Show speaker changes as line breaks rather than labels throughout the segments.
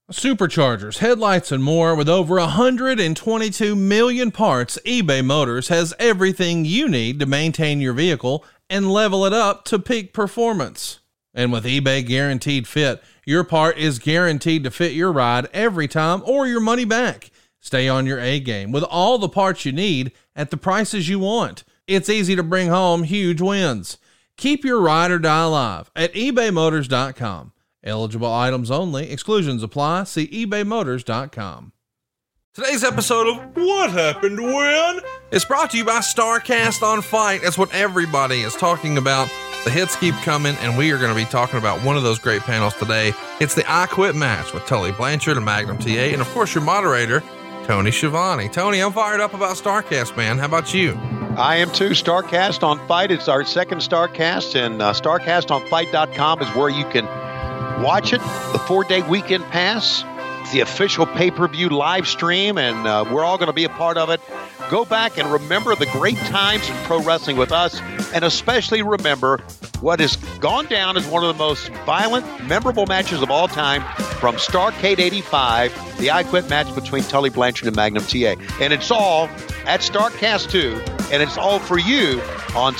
Superchargers, headlights, and more. With over 122 million parts, eBay Motors has everything you need to maintain your vehicle and level it up to peak performance. And with eBay Guaranteed Fit, your part is guaranteed to fit your ride every time or your money back. Stay on your A game with all the parts you need at the prices you want. It's easy to bring home huge wins. Keep your ride or die alive at ebaymotors.com. Eligible items only. Exclusions apply. See ebaymotors.com. Today's episode of What Happened When is brought to you by StarCast on Fight. That's what everybody is talking about. The hits keep coming, and we are going to be talking about one of those great panels today. It's the I Quit match with Tully Blanchard and Magnum TA, and of course your moderator, Tony Schiavone. Tony, I'm fired up about StarCast, man. How about you?
I am too. StarCast on Fight. It's our second StarCast, and StarCastOnFight.com is where you can watch it. The 4-day weekend pass, the official pay-per-view live stream, and we're all going to be a part of it. Go back and remember the great times in pro wrestling with us, and especially remember what has gone down as one of the most violent, memorable matches of all time from Starrcade 85, the I Quit match between Tully Blanchard and Magnum TA. And it's all at StarCast 2, and it's all for you on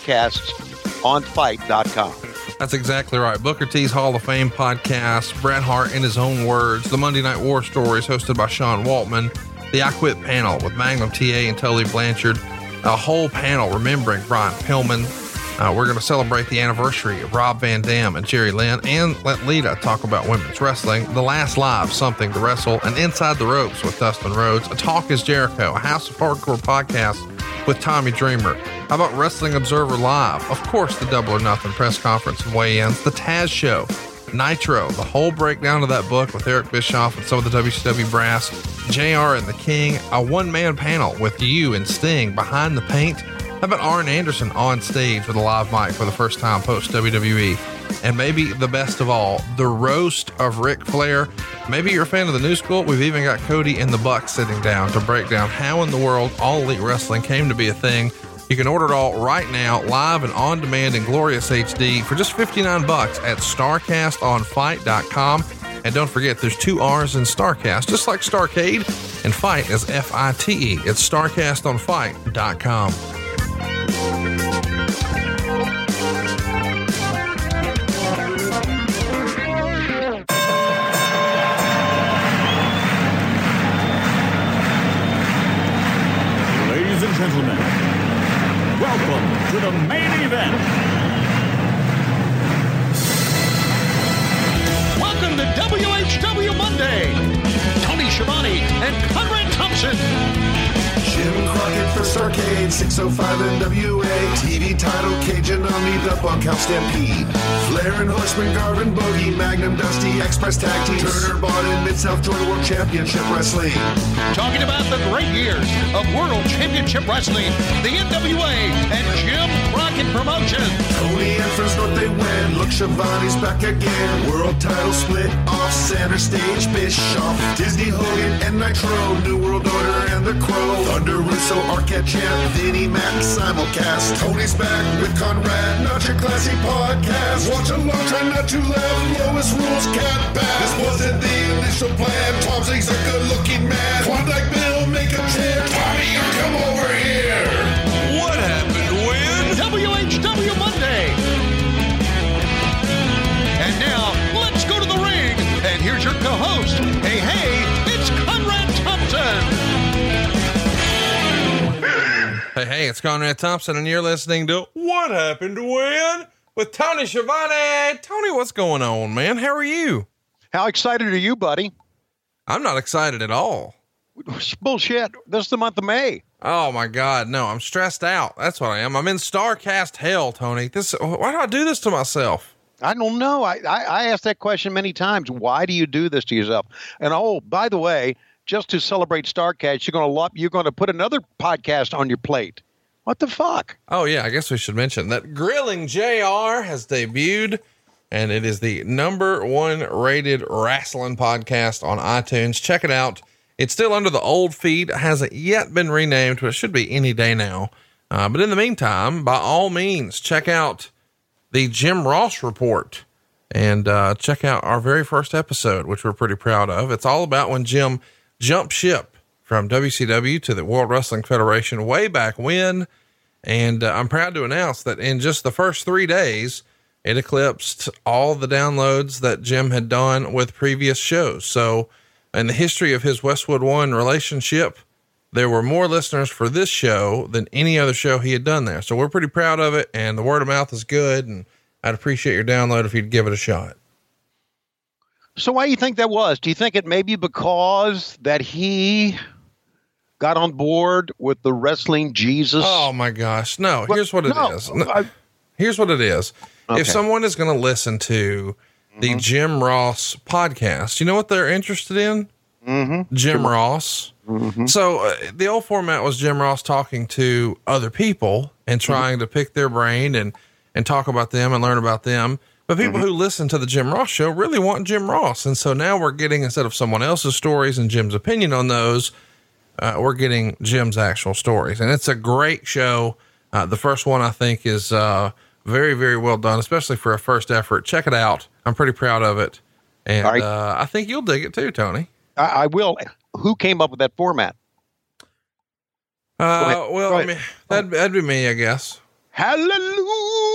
StarCastsOnFight.com.
That's exactly right. Booker T's Hall of Fame podcast, Bret Hart in his own words, the Monday Night War Stories hosted by Sean Waltman, the I Quit panel with Magnum TA and Tully Blanchard, a whole panel remembering Brian Pillman. We're going to celebrate the anniversary of Rob Van Dam and Jerry Lynn, and let Lita talk about women's wrestling, The Last Live, Something to Wrestle, and Inside the Ropes with Dustin Rhodes, a Talk is Jericho, a House of Hardcore podcast with Tommy Dreamer. How about Wrestling Observer Live? Of course, the Double or Nothing press conference and weigh-ins, the Taz Show, Nitro, the whole breakdown of that book with Eric Bischoff and some of the WCW brass, JR and the King, a one-man panel with you and Sting behind the paint. How about Arn Anderson on stage with a live mic for the first time post-WWE? And maybe the best of all, the roast of Ric Flair. Maybe you're a fan of the new school. We've even got Cody and the Bucks sitting down to break down how in the world All Elite Wrestling came to be a thing. You can order it all right now, live and on demand in glorious HD for just $59 at StarCastOnFight.com. And don't forget, there's 2 R's in StarCast, just like Starrcade, and Fight is F-I-T-E. It's StarCastOnFight.com.
Ladies and gentlemen, welcome to the main event. Welcome to WHW Monday. Tony Schiavone and Conrad Thompson.
Jim Crockett for Starrcade, 605 NWA. TV title, Cajun Omni, the Bunkhouse Stampede. Flair and Horseman, Garvin, Bogey, Magnum, Dusty, Express Tag Team. Turner, Barton, Mid-South Georgia World Championship Wrestling.
Talking about the great years of World Championship Wrestling, the NWA, and Jim Crockett Promotions.
Tony and Friends North, they win. Look, Schiavone's back again. World title split off, center stage, Bischoff. Disney, Hogan, and Nitro. New World Order and The Crow. Thunder, Russo, Arquette, Champ, Vinnie, Mac, simulcast. Tony's back with Conrad, not your classy podcast. Watch along, try not to laugh. Lowest rules, cat back. This wasn't the initial plan. Tom Zigg's a good-looking man. Klondike Bill, make a chant. Tommy, you come over here.
What happened when?
WHW Monday. And now, let's go to the ring. And here's your co-host. Hey, it's Conrad Thompson.
Hey, it's Conrad Thompson, and you're listening to What Happened When with Tony Schiavone. Tony, what's going on, man? How are you?
How excited are you, buddy?
I'm not excited at all.
Bullshit. This is the month of May.
Oh my God. No, I'm stressed out. That's what I am. I'm in StarCast hell, Tony. Why do I do this to myself?
I don't know. I asked that question many times. Why do you do this to yourself? And oh, by the way, just to celebrate StarCast, you're going to put another podcast on your plate. What the fuck?
Oh yeah, I guess we should mention that Grilling JR has debuted, and it is the #1 rated wrestling podcast on iTunes. Check it out. It's still under the old feed. It hasn't yet been renamed, but it should be any day now. But in the meantime, by all means, check out the Jim Ross Report. and check out our very first episode, which we're pretty proud of. It's all about when Jim jumped ship from WCW to the World Wrestling Federation way back when. And I'm proud to announce that in just the first 3 days, it eclipsed all the downloads that Jim had done with previous shows. So in the history of his Westwood One relationship, there were more listeners for this show than any other show he had done there. So we're pretty proud of it, and the word of mouth is good, and I'd appreciate your download if you'd give it a shot.
So why do you think that was? Do you think it may be because that he got on board with the Wrestling Jesus?
Oh my gosh. No, here's what it is. Here's what it is.
Okay.
If someone is going to listen to the Jim Ross podcast, you know what they're interested in? Jim Ross. So the old format was Jim Ross talking to other people and trying to pick their brain and talk about them and learn about them. But people who listen to the Jim Ross show really want Jim Ross. And so now we're getting, instead of someone else's stories and Jim's opinion on those, we're getting Jim's actual stories. And it's a great show. The first one I think is, very, very well done, especially for a first effort. Check it out. I'm pretty proud of it. And, I think you'll dig it too, Tony.
I will. Who came up with that format?
Well, I mean, that'd be me, I guess.
Hallelujah.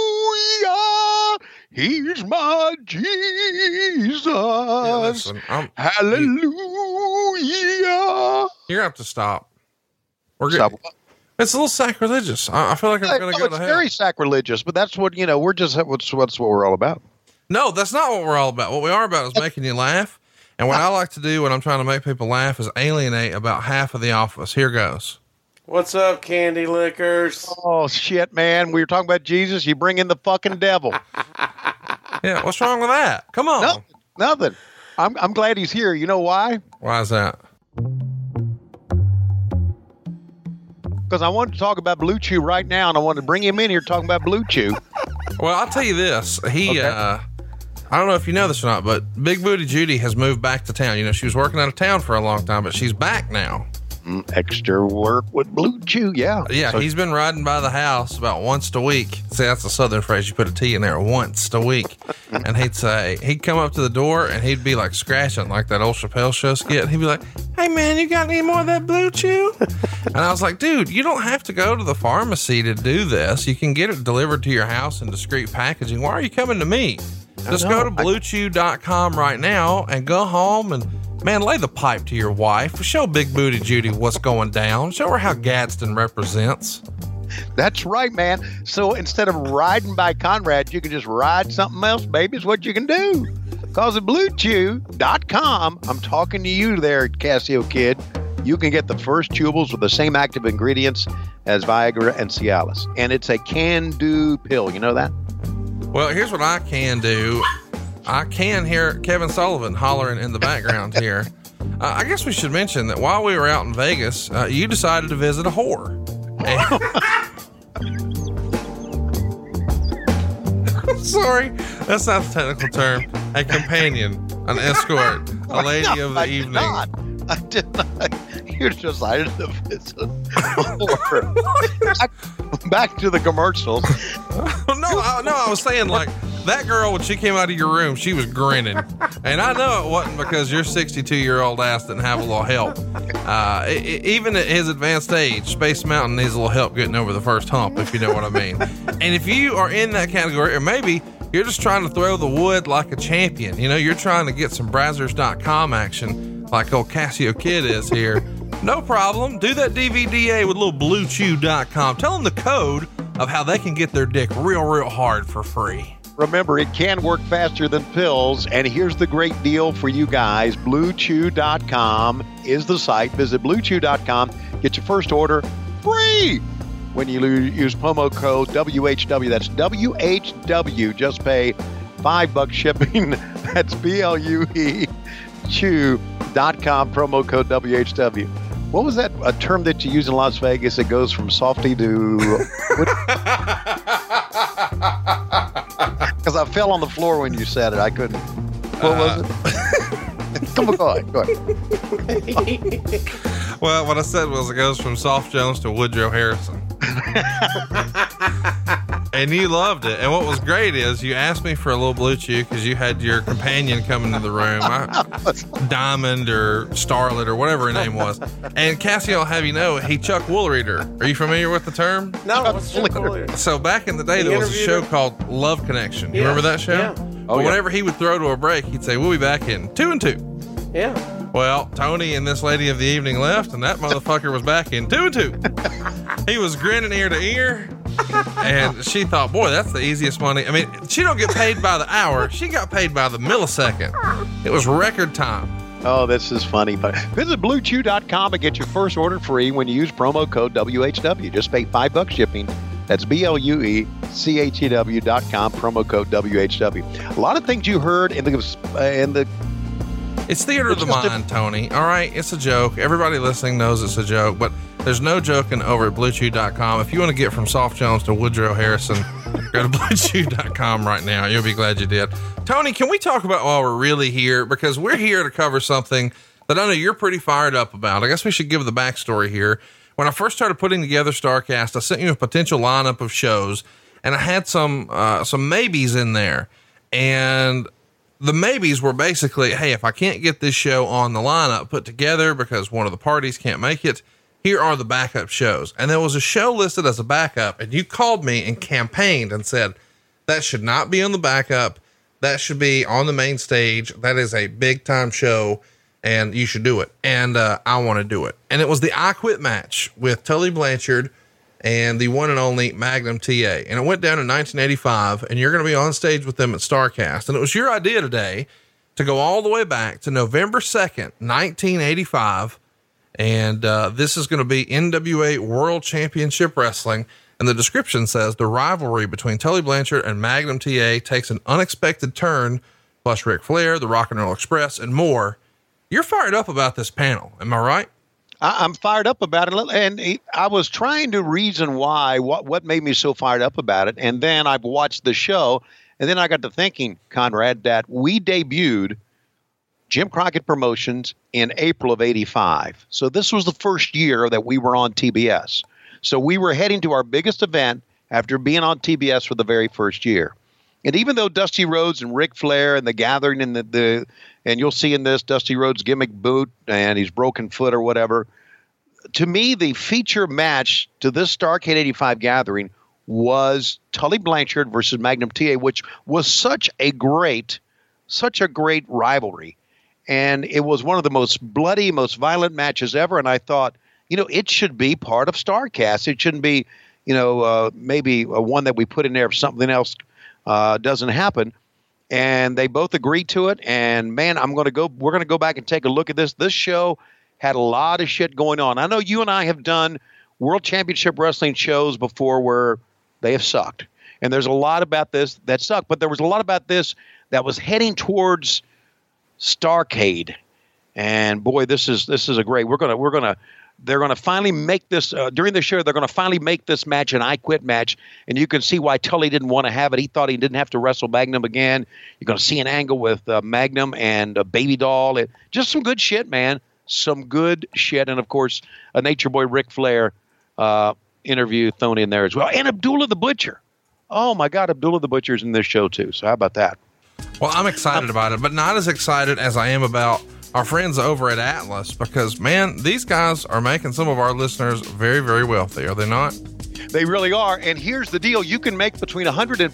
He's my Jesus.
Yeah, listen,
Hallelujah.
You're gonna have to stop.
Stop.
It's a little sacrilegious. I feel like I'm going to go to hell.
It's very sacrilegious, but that's what, we're just, what's what we're all about.
No, that's not what we're all about. What we are about is making you laugh. And what I like to do when I'm trying to make people laugh is alienate about half of the office. Here goes.
What's up, Candy Lickers?
Oh shit, man. We were talking about Jesus. You bring in the fucking devil.
Yeah. What's wrong with that? Come on.
Nothing. I'm glad he's here. You know why?
Why is that?
Because I wanted to talk about Blue Chew right now, and I wanted to bring him in here talking about Blue Chew.
Well, I'll tell you this. I don't know if you know this or not, but Big Booty Judy has moved back to town. She was working out of town for a long time, but she's back now.
Extra work with Blue Chew, yeah.
Yeah, he's been riding by the house about once a week. See, that's a southern phrase. You put a T in there, once a week. And he'd come up to the door and he'd be like scratching like that old Chappelle Show skit. He'd be like, "Hey man, you got any more of that Blue Chew?" And I was like, "Dude, you don't have to go to the pharmacy to do this. You can get it delivered to your house in discreet packaging. Why are you coming to me? Just go to BlueChew.com right now and go home and, man, lay the pipe to your wife. Show Big Booty Judy what's going down. Show her how Gadsden represents."
That's right, man. So instead of riding by Conrad, you can just ride something else, baby. It's what you can do. Because at BlueChew.com, I'm talking to you there, Casio Kid. You can get the first chewables with the same active ingredients as Viagra and Cialis. And it's a can-do pill. You know that?
Well, here's what I can do. I can hear Kevin Sullivan hollering in the background here. I guess we should mention that while we were out in Vegas, you decided to visit a whore. Sorry, that's not the technical term. A companion, an escort, a lady of the evening.
I did not. You decided to visit a whore. Back to the commercials.
No, I was saying like that girl, when she came out of your room, she was grinning. And I know it wasn't because your 62-year-old ass didn't have a little help. Even at his advanced age, Space Mountain needs a little help getting over the first hump, if you know what I mean. And if you are in that category, or maybe you're just trying to throw the wood like a champion, you're trying to get some Brazzers.com action like old Casio Kid is here, no problem. Do that DVDA with little BlueChew.com. Tell them the code of how they can get their dick real, real hard for free.
Remember, it can work faster than pills. And here's the great deal for you guys. BlueChew.com is the site. Visit BlueChew.com. Get your first order free when you use promo code WHW. That's WHW. Just pay $5 shipping. That's BLUE Chew.com, promo code WHW. What was that a term that you use in Las Vegas? It goes from softy to... Because I fell on the floor when you said it. I couldn't. What was it? Come on, go ahead.
Well, what I said was it goes from Soft Jones to Woodrow Harrison. And you loved it. And what was great is you asked me for a little Blue Chew because you had your companion come into the room, Diamond or Starlet or whatever her name was. And Cassie, I'll have you know, he Chuck Woolreader. Are you familiar with the term?
No, what's Chuck Woolreader?
So back in the day, there was a show called Love Connection. You remember that show?
Yeah.
Well, whenever he would throw to a break, he'd say, "We'll be back in 2 and 2."
Yeah.
Well, Tony and this lady of the evening left, and that motherfucker was back in 2 and 2. He was grinning ear to ear, and she thought, boy, that's the easiest money. I mean, she don't get paid by the hour. She got paid by the millisecond. It was record time.
Oh, this is funny. But visit BlueChew.com and get your first order free when you use promo code WHW. Just pay $5 shipping. That's BlueChew.com, promo code WHW. A lot of things you heard in the
It's theater of the mind, Tony. All right, it's a joke. Everybody listening knows it's a joke, but there's no joking over at BlueChew.com. If you want to get from Soft Jones to Woodrow Harrison, go to BlueChew.com right now. You'll be glad you did. Tony, can we talk about while we're really here? Because we're here to cover something that I know you're pretty fired up about. I guess we should give the backstory here. When I first started putting together StarCast, I sent you a potential lineup of shows, and I had some maybes in there. And the maybes were basically, hey, if I can't get this show on the lineup put together because one of the parties can't make it, here are the backup shows. And there was a show listed as a backup, and you called me and campaigned and said, that should not be on the backup. That should be on the main stage. That is a big time show, and you should do it. And I want to do it. And it was the I Quit match with Tully Blanchard and the one and only Magnum TA. And it went down in 1985, and you're going to be on stage with them at StarCast. And it was your idea today to go all the way back to November 2nd, 1985. And this is going to be NWA World Championship Wrestling. And the description says the rivalry between Tully Blanchard and Magnum TA takes an unexpected turn, plus Ric Flair, the Rock and Roll Express, and more. You're fired up about this panel. Am I right?
I'm fired up about it, and I was trying to reason why, what made me so fired up about it, and then I've watched the show, and then I got to thinking, Conrad, that we debuted Jim Crockett Promotions in April of '85. So this was the first year that we were on TBS. So we were heading to our biggest event after being on TBS for the very first year. And even though Dusty Rhodes and Ric Flair and the Gathering and and you'll see in this Dusty Rhodes gimmick boot and his broken foot or whatever, to me, the feature match to this Starrcade 85 Gathering was Tully Blanchard versus Magnum TA, which was such a great rivalry. And it was one of the most bloody, most violent matches ever. And I thought, it should be part of StarCast. It shouldn't be, maybe one that we put in there if something else doesn't happen. And they both agreed to it. And man, we're going to go back and take a look at this. This show had a lot of shit going on. I know you and I have done World Championship Wrestling shows before where they have sucked. And there's a lot about this that sucked, but there was a lot about this that was heading towards Starrcade. And boy, this is a great, they're going to finally make this, during the show, they're going to finally make this match an I Quit match. And you can see why Tully didn't want to have it. He thought he didn't have to wrestle Magnum again. You're going to see an angle with Magnum and Baby Doll. Just some good shit, man. Some good shit. And, of course, a Nature Boy Ric Flair interview thrown in there as well. And Abdullah the Butcher. Oh, my God, Abdullah the Butcher's in this show, too. So how about that?
Well, I'm excited about it, but not as excited as I am about our friends over at Atlas, because, man, these guys are making some of our listeners very, very wealthy, are they not?
They really are. And here's the deal. You can make between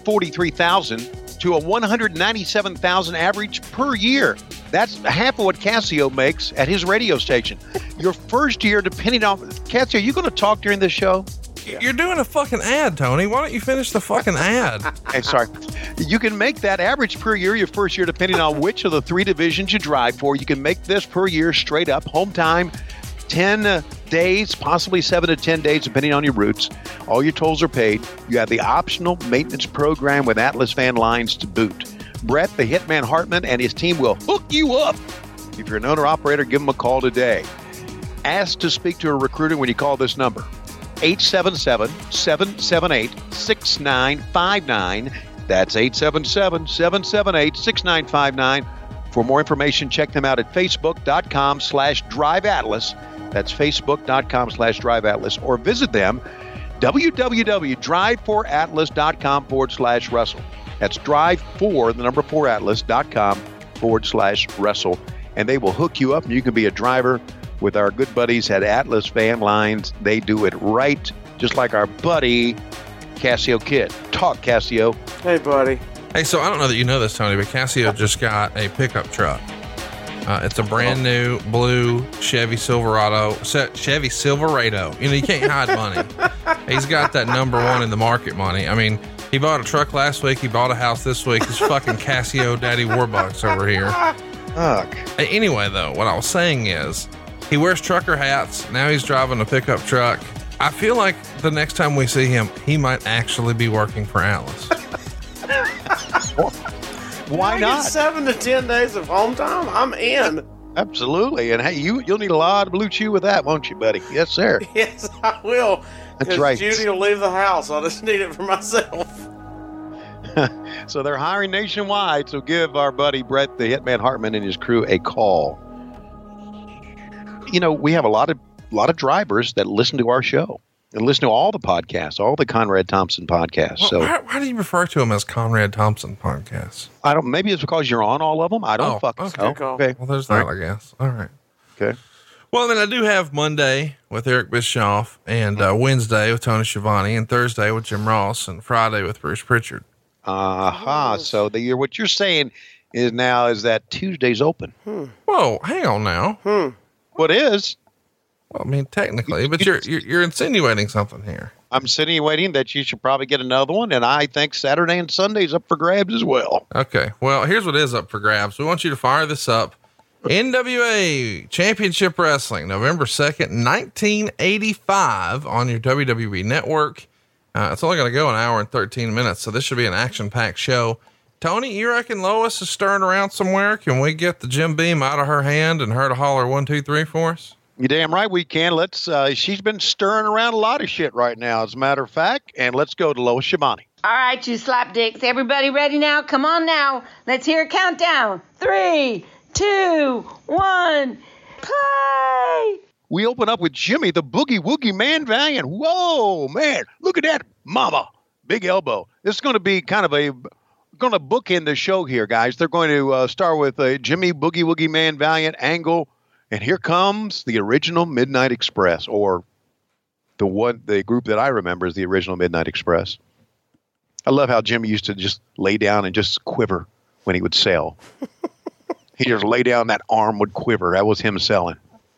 $143,000 to a $197,000 average per year. That's half of what Casio makes at his radio station. Your first year, depending on... Casio, are you going to talk during this show?
You're doing a fucking ad, Tony. Why don't you finish the fucking ad?
I'm sorry. You can make that average per year your first year, depending on which of the three divisions you drive for. You can make this per year straight up. Home time, 10 days, possibly 7 to 10 days, depending on your routes. All your tolls are paid. You have the optional maintenance program with Atlas Van Lines to boot. Brett, the Hitman Hartman, and his team will hook you up. If you're an owner-operator, give them a call today. Ask to speak to a recruiter when you call this number. 877-778-6959. That's 877-778-6959. For more information, check them out at facebook.com/driveatlas. That's facebook.com/driveatlas. Or visit them www.drive4atlas.com/wrestle. That's drive4atlas.com/wrestle. And they will hook you up and you can be a driver with our good buddies at Atlas Van Lines. They do it right, just like our buddy Cassio Kid. Talk, Cassio.
Hey, buddy.
Hey, so I don't know that you know this, Tony, but Cassio just got a pickup truck. It's a brand new blue Chevy Silverado. You know, you can't hide money. He's got that number one in the market money. I mean, he bought a truck last week. He bought a house this week. He's fucking Cassio Daddy Warbucks over here.
Fuck.
Anyway, though, what I was saying is he wears trucker hats. Now he's driving a pickup truck. I feel like the next time we see him, he might actually be working for Atlas.
Why not?
7 to 10 days of home time? I'm in.
Absolutely. And hey, you'll need a lot of Blue Chew with that, won't you, buddy? Yes, sir.
Yes, I will.
That's right.
Judy will leave the house. I just need it for myself.
So they're hiring nationwide. So give our buddy Brett, the Hitman Hartman, and his crew a call. You know, we have a lot of drivers that listen to our show and listen to all the podcasts, all the Conrad Thompson podcasts.
Well,
so
why do you refer to him as Conrad Thompson podcasts?
I don't. Maybe it's because you're on all of them. I don't fucking know.
Okay.
Well, there's that, I guess. All right.
Okay.
Well, then I do have Monday with Eric Bischoff, and Wednesday with Tony Schiavone, and Thursday with Jim Ross, and Friday with Bruce Pritchard.
So what you're saying is that Tuesday's open.
Whoa, hang on now.
What is?
Well, I mean, technically, but you're insinuating something here.
I'm insinuating that you should probably get another one, and I think Saturday and Sunday's up for grabs as well.
Okay. Well, here's what is up for grabs. We want you to fire this up. NWA Championship Wrestling, November 2nd, 1985 on your WWE network. It's only going to go an hour and 13 minutes, so this should be an action-packed show. Tony, you reckon Lois is stirring around somewhere? Can we get the Jim Beam out of her hand and her to holler 1, 2, 3 for us?
You damn right we can. She's been stirring around a lot of shit right now, as a matter of fact, and let's go to Lois Schiavone.
All right, you slapdicks. Everybody ready now? Come on now. Let's hear a countdown. 3, 2, 1, play!
We open up with Jimmy, the Boogie Woogie Man Valiant. Whoa, man. Look at that mama. Big elbow. This is going to be kind of going to bookend the show here, guys. They're going to start with Jimmy, Boogie Woogie Man Valiant, Angle. And here comes the original Midnight Express, or the group that I remember is the original Midnight Express. I love how Jimmy used to just lay down and just quiver when he would sell. He just lay down, that arm would quiver. That was him selling.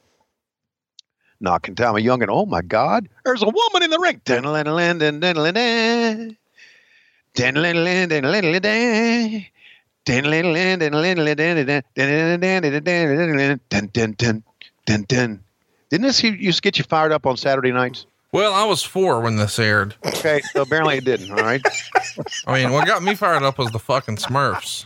Knocking down a youngin'. Oh my God, there's a woman in the ring. Didn't this used to get you fired up on Saturday nights?
Well, I was 4 when this aired.
Okay, so apparently it didn't. All right.
I mean, what got me fired up was the fucking Smurfs.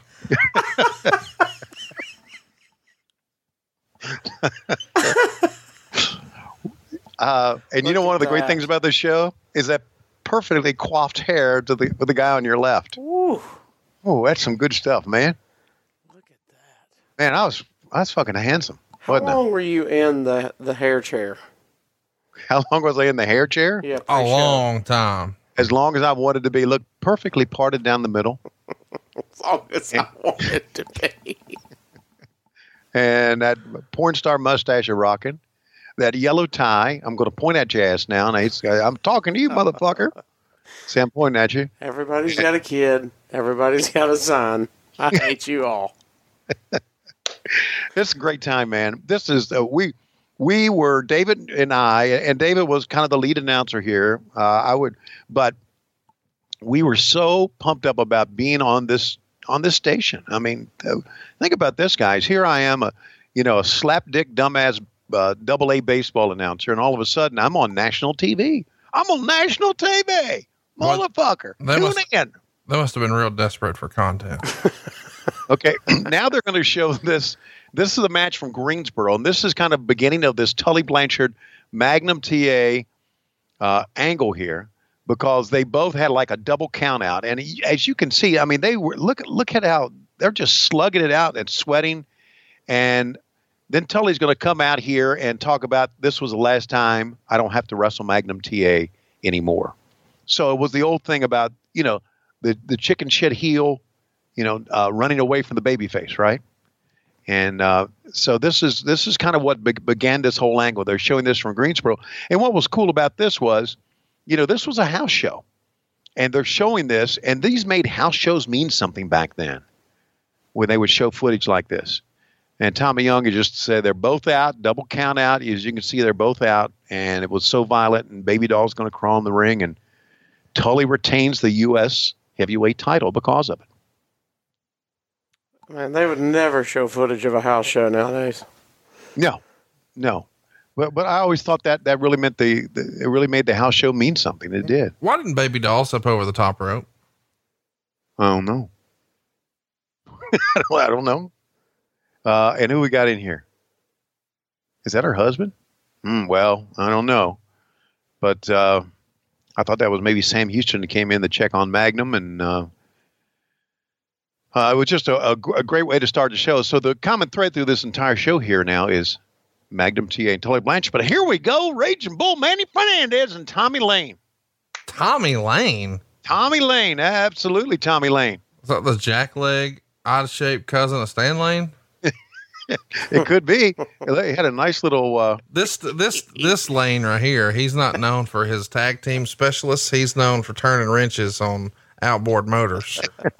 And you know, one of the great things about this show is that perfectly coiffed hair with the guy on your left.
Ooh.
Oh, that's some good stuff, man.
Look at that.
Man, I was fucking handsome.
How long were you in the hair chair?
How long was I in the hair chair?
Yeah,
a long time.
As long as I wanted to be. Look, perfectly parted down the middle.
As long as I wanted to be.
And that porn star mustache you're rocking. That yellow tie. I'm going to point at your ass now. And I'm talking to you, motherfucker. See, I'm pointing at you.
Everybody's got a kid. Everybody's got a son. I hate you all.
This is a great time, man. This is we were David and I, and David was kind of the lead announcer here. But we were so pumped up about being on this station. I mean, think about this, guys. Here I am, a slapdick dumbass AA baseball announcer, and all of a sudden I'm on national TV. I'm on national TV, motherfucker. Tune in.
They must have been real desperate for content.
Okay, now they're going to show this. This is a match from Greensboro, and this is kind of beginning of this Tully Blanchard Magnum TA angle here, because they both had like a double count out. And as you can see, I mean, they were look at how they're just slugging it out and sweating. And then Tully's going to come out here and talk about this was the last time I don't have to wrestle Magnum TA anymore. So it was the old thing about, the chicken shit heel, running away from the babyface, right? And so this is kind of what began this whole angle. They're showing this from Greensboro. And what was cool about this was, this was a house show. And they're showing this, and these made house shows mean something back then when they would show footage like this. And Tommy Young had just said they're both out, double count out. As you can see, they're both out. And it was so violent, and Baby Doll's going to crawl in the ring. And Tully retains the U.S. heavyweight title because of it.
Man, they would never show footage of a house show nowadays.
No. But I always thought that really meant it really made the house show mean something. It did.
Why didn't Baby Doll step over the top rope?
Oh, no. I don't know. And who we got in here? Is that her husband? Well, I don't know. But I thought that was maybe Sam Houston that came in to check on Magnum. And it was just a great way to start the show. So the common thread through this entire show here now is Magnum TA and Tully Blanchard. But here we go. Raging Bull, Manny Fernandez, and Tommy Lane.
Tommy Lane?
Tommy Lane. Absolutely Tommy Lane.
Is that the jackleg, odd-shaped cousin of Stan Lane?
It could be. They had a nice little
this Lane right here. He's not known for his tag team specialists. He's known for turning wrenches on outboard motors.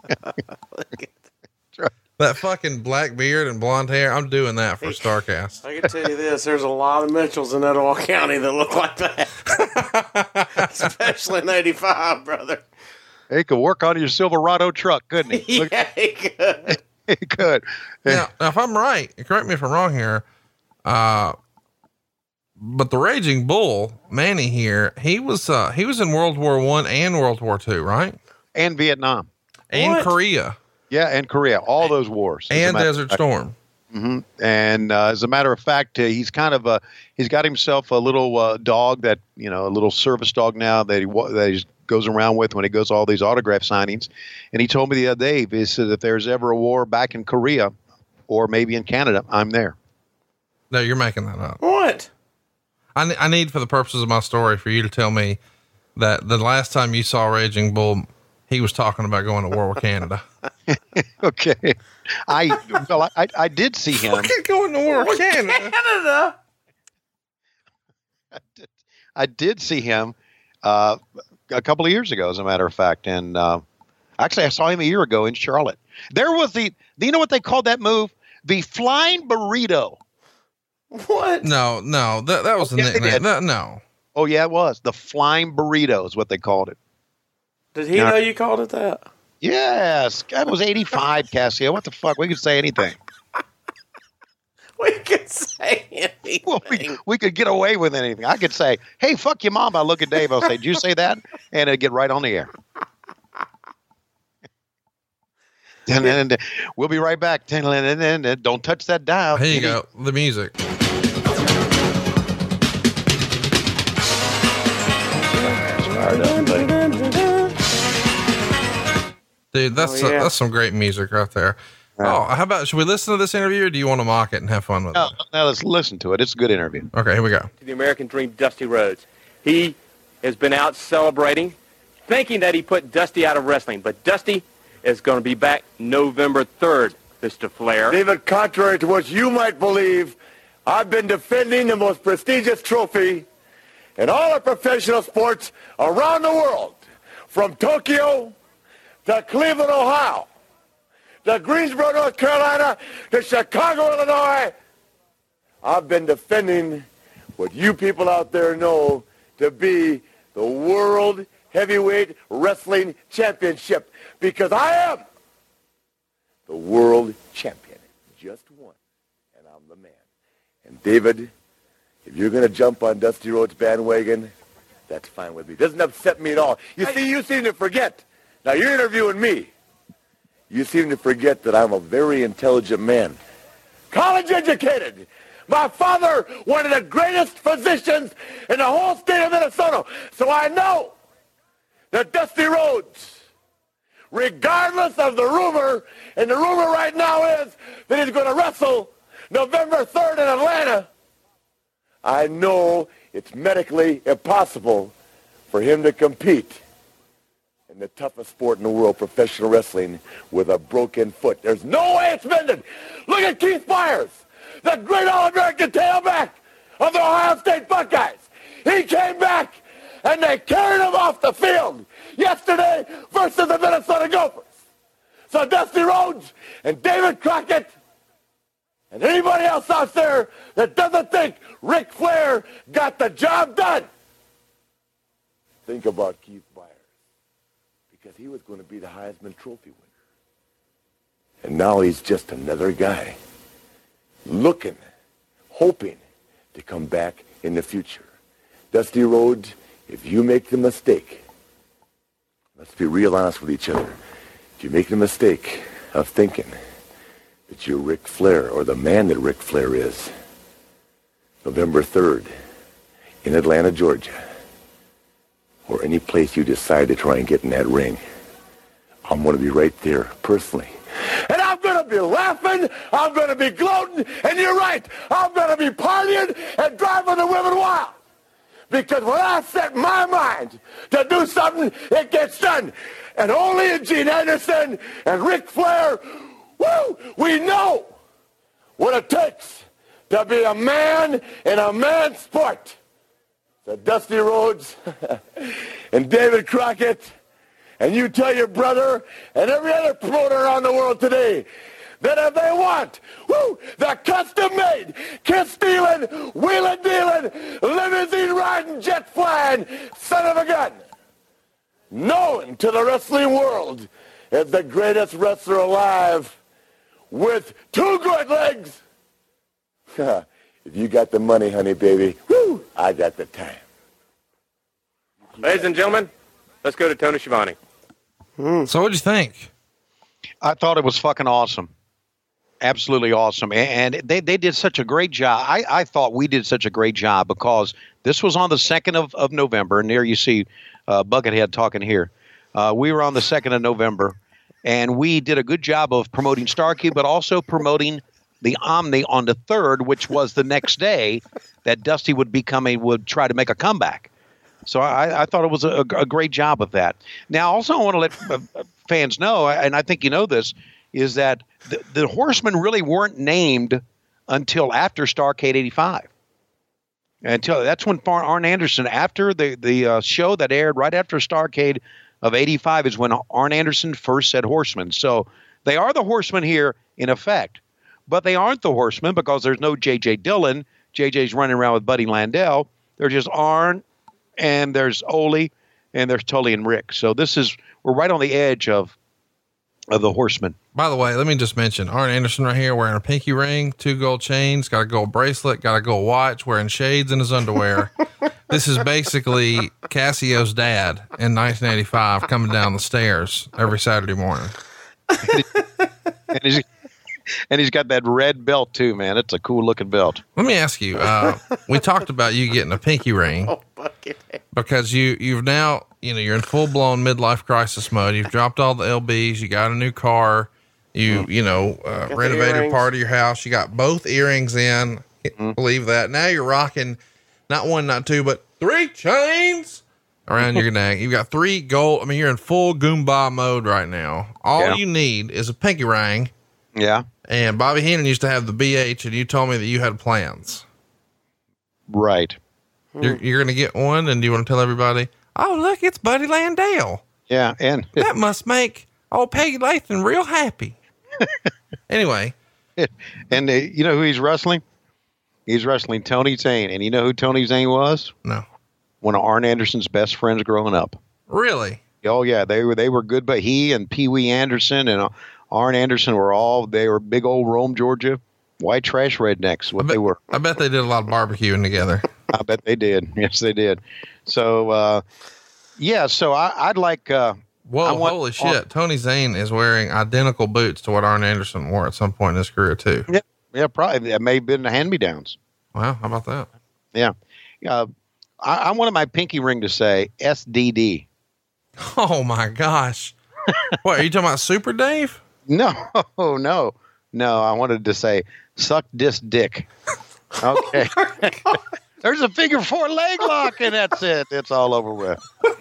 That fucking black beard and blonde hair. I'm doing that for StarCast.
I can tell you this: there's a lot of Mitchells in Etowah County that look like that, especially in '85, brother.
He could work on your Silverado truck, couldn't he?
Yeah, he could.
He could.
Now, if I'm right, correct me if I'm wrong here, but the Raging Bull, Manny here, he was in World War I and World War II, right?
And Vietnam.
And Korea.
Yeah, and Korea. All those wars.
And Desert Storm.
Mm-hmm. And as a matter of fact, he's kind of he's got himself a little dog that, a little service dog now that he goes around with when he goes to all these autograph signings. And he told me the other day, he said, if there's ever a war back in Korea or maybe in Canada, I'm there.
No, you're making that up.
What?
I need, for the purposes of my story, for you to tell me that the last time you saw Raging Bull, he was talking about going to war with Canada.
Okay. I did see him.
Going to war with Canada.
I did see him a couple of years ago, as a matter of fact. And actually, I saw him a year ago in Charlotte. There was do you know what they called that move? The flying burrito.
What?
No, that was the nickname. No.
Oh, yeah, it was. The flying burrito is what they called it.
Did he know you called it that?
Yes. That was 85, Cassio. What the fuck? We could say anything.
We could say anything.
Well, we could get away with anything. I could say, hey, fuck your mom. I'll look at Dave. I'll say, did you say that? And it'd get right on the air. And then we'll be right back. Don't touch that dial.
Here you go. The music. Dude, that's some great music right there. Oh, how about, should we listen to this interview, or do you want to mock it and have fun with it?
No, let's listen to it. It's a good interview.
Okay, here we go.
The American Dream, Dusty Rhodes. He has been out celebrating, thinking that he put Dusty out of wrestling, but Dusty is going to be back November 3rd, Mr. Flair.
David, contrary to what you might believe, I've been defending the most prestigious trophy in all of professional sports around the world, from Tokyo to Cleveland, Ohio, to Greensboro, North Carolina, to Chicago, Illinois. I've been defending what you people out there know to be the World Heavyweight Wrestling Championship, because I am the world champion. Just one, and I'm the man. And David, if you're going to jump on Dusty Rhodes' bandwagon, that's fine with me. It doesn't upset me at all. You see, you seem to forget. Now, you're interviewing me. You seem to forget that I'm a very intelligent man. College educated. My father, one of the greatest physicians in the whole state of Minnesota. So I know that Dusty Rhodes, regardless of the rumor, and the rumor right now is that he's going to wrestle November 3rd in Atlanta, I know it's medically impossible for him to compete in the toughest sport in the world, professional wrestling, with a broken foot. There's no way it's mended. Look at Keith Byers, the great All-American tailback of the Ohio State Buckeyes. He came back, and they carried him off the field yesterday versus the Minnesota Gophers. So Dusty Rhodes and David Crockett and anybody else out there that doesn't think Ric Flair got the job done, think about Keith Byers, because he was going to be the Heisman Trophy winner. And now he's just another guy looking, hoping to come back in the future. Dusty Rhodes, if you make the mistake, let's be real honest with each other. If you make the mistake of thinking that you're Ric Flair, or the man that Ric Flair is, November 3rd in Atlanta, Georgia, or any place you decide to try and get in that ring, I'm going to be right there personally. And I'm going to be laughing, I'm going to be gloating, and you're right, I'm going to be partying and driving the women wild. Because when I set my mind to do something, it gets done. And only Gene Anderson and Ric Flair, woo, we know what it takes to be a man in a man's sport. So Dusty Rhodes and David Crockett, and you tell your brother and every other promoter around the world today that if they want, woo, the custom-made, kiss-stealing, wheeling-dealing, limousine-riding, jet-flying son of a gun, known to the wrestling world as the greatest wrestler alive with two good legs. If you got the money, honey, baby, woo, I got the time.
Ladies and gentlemen, let's go to Tony Schiavone.
So what'd you think?
I thought it was fucking awesome. Absolutely awesome. And they did such a great job. I thought we did such a great job because this was on the 2nd of November. And there you see Buckethead talking here. We were on the 2nd of November. And we did a good job of promoting Starrcade, but also promoting the Omni on the 3rd, which was the next day that Dusty would try to make a comeback. So I thought it was a great job of that. Now, also, I want to let fans know, and I think you know this, is that the Horsemen really weren't named until after Starrcade 85. That's when Arn Anderson, after the show that aired right after Starrcade of 85, is when Arn Anderson first said Horsemen. So they are the Horsemen here in effect, but they aren't the Horsemen because there's no J.J. Dillon. J.J.'s running around with Buddy Landel. They're just Arn, and there's Ole, and there's Tully and Rick. So we're right on the edge of the Horsemen.
By the way, let me just mention Arn Anderson right here wearing a pinky ring, 2 gold chains, got a gold bracelet, got a gold watch, wearing shades in his underwear. This is basically Cassio's dad in 1985 coming down the stairs every Saturday morning.
And he's got that red belt too, man. It's a cool looking belt.
Let me ask you, we talked about you getting a pinky ring because you've now, you're in full blown midlife crisis mode. You've dropped all the LBs. You got a new car. Renovated part of your house. You got both earrings in. Can't believe that. Now you're rocking not 1, not 2, but 3 chains around your neck. You've got 3 gold. You're in full Goomba mode right now. All you need is a pinky ring.
Yeah.
And Bobby Heenan used to have the BH, and you told me that you had plans.
Right.
You're going to get one, and do you want to tell everybody, oh, look, it's Buddy Landale.
Yeah, and
that must make old Peggy Lathan real happy. Anyway.
And you know who he's wrestling? He's wrestling Tony Zane. And you know who Tony Zane was?
No.
One of Arn Anderson's best friends growing up.
Really?
Oh, yeah. They were good, but he and Pee Wee Anderson and Arn Anderson they were big old Rome, Georgia, white trash rednecks, they were.
I bet they did a lot of barbecuing together.
I bet they did. Yes, they did. So, so I'd like,
holy shit. Tony Zane is wearing identical boots to what Arn Anderson wore at some point in his career too.
Yeah, probably. That may have been the hand-me-downs.
Wow. How about that?
Yeah. I wanted my pinky ring to say SDD.
Oh my gosh. What, are you talking about Super Dave?
No. I wanted to say suck this dick. Okay. There's a figure 4 leg lock, and that's it. It's all over with.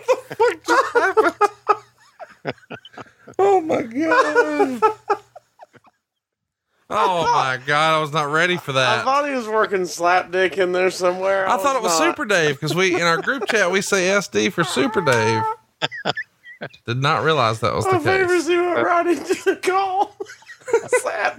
Oh my god. Oh my god, I was not ready for
I
that.
thought he was working slapdick in there somewhere.
I thought it was
not.
Super Dave because we in our group chat we say SD for Super Dave. Did not realize that was the
My favorite
case.
he went right into the call. Slap.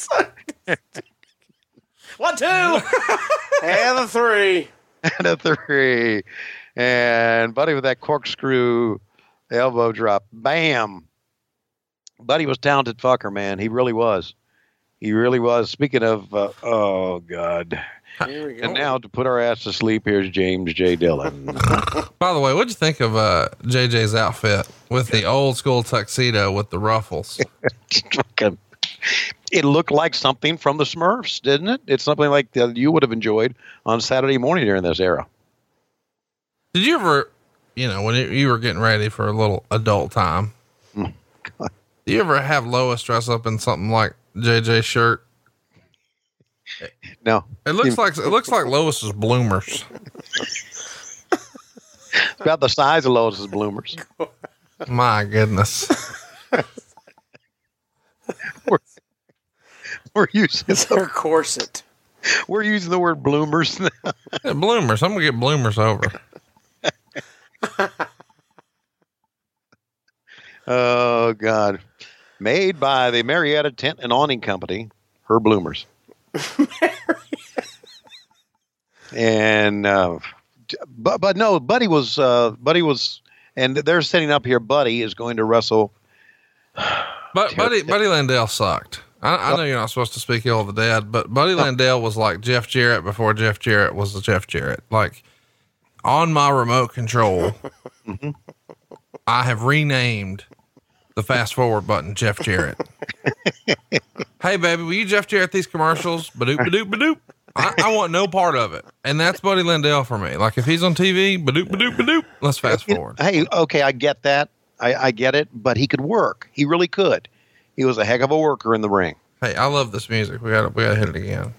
1, 2, and a 3.
And a 3. And Buddy with that corkscrew elbow drop. Bam. Buddy was talented fucker, man. He really was. He really was. Speaking of, oh, God.
Here we go.
And now to put our ass to sleep, here's James J. Dillon.
By the way, what'd you think of JJ's outfit with the old school tuxedo with the ruffles?
It looked like something from the Smurfs, didn't it? It's something like you would have enjoyed on Saturday morning during this era.
Did you ever, when you were getting ready for a little adult time, do you ever have Lois dress up in something like JJ's shirt?
No.
It looks like Lois's bloomers.
It's about the size of Lois's bloomers.
My goodness.
We're using
It's her corset.
We're using the word bloomers now.
Yeah, bloomers. I'm gonna get bloomers over.
Oh God! Made by the Marietta Tent and Awning Company, her bloomers. And but no, Buddy was, and they're setting up here. Buddy is going to wrestle.
But Buddy Landell sucked. I know you're not supposed to speak ill of the dead, but Buddy Landell was like Jeff Jarrett before Jeff Jarrett was the Jeff Jarrett. Like on my remote control, I have renamed the fast forward button Jeff Jarrett. Hey baby, will you Jeff Jarrett these commercials? Badoop, badoop, badoop. I want no part of it. And that's Buddy Landell for me. Like if he's on TV, badoop, badoop, badoop, let's fast forward.
Hey, okay, I get that. I get it, but he could work. He really could. He was a heck of a worker in the ring.
Hey, I love this music. We gotta hit it again.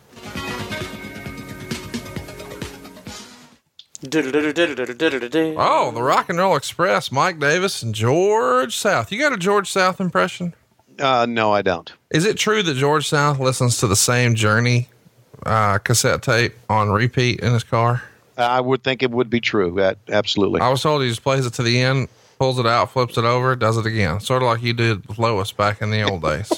Oh, the Rock and Roll Express, Mike Davis and George South. You got a George South impression?
No, I don't.
Is it true that George South listens to the same Journey cassette tape on repeat in his car?
I would think it would be true. Absolutely.
I was told he just plays it to the end, pulls it out, flips it over, does it again. Sort of like you did with Lois back in the old days.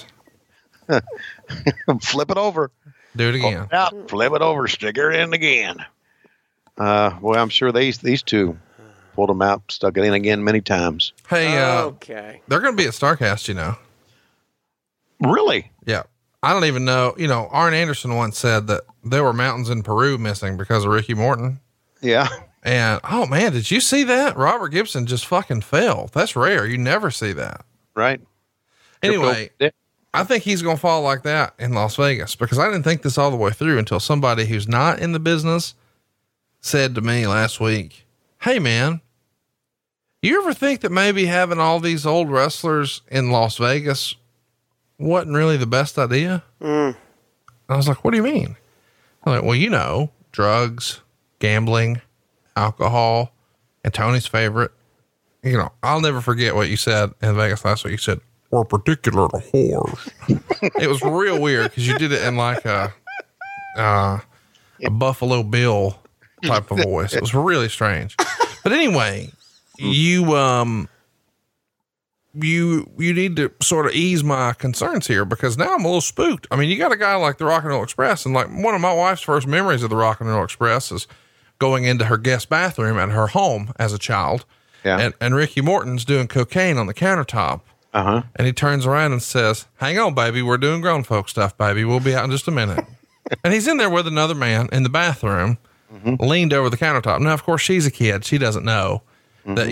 Flip it over.
Do it again.
Flip it over. Stick it in again. Well, I'm sure these two pulled them out, stuck it in again many times.
Hey,
Okay.
they're going to be at StarCast,
Really?
Yeah. I don't even know. Arn Anderson once said that there were mountains in Peru missing because of Ricky Morton.
Yeah.
And, oh man, did you see that? Robert Gibson just fucking fell. That's rare. You never see that.
Right.
Anyway, I think he's going to fall like that in Las Vegas because I didn't think this all the way through until somebody who's not in the business said to me last week, hey man, you ever think that maybe having all these old wrestlers in Las Vegas wasn't really the best idea? I was like, what do you mean? I'm like, well, drugs, gambling, alcohol, and Tony's favorite, I'll never forget what you said in Vegas last week. You said, we're particular to whores. It was real weird because you did it in like a Buffalo Bill type of voice. It was really strange. But anyway, you need to sort of ease my concerns here because now I'm a little spooked. I mean, you got a guy like the Rock and Roll Express, and like one of my wife's first memories of the Rock and Roll Express is going into her guest bathroom at her home as a child.
Yeah.
And Ricky Morton's doing cocaine on the countertop.
Uh-huh.
And he turns around and says, hang on, baby. We're doing grown folk stuff, baby. We'll be out in just a minute. And he's in there with another man in the bathroom, leaned over the countertop. Now, of course, she's a kid. She doesn't know that,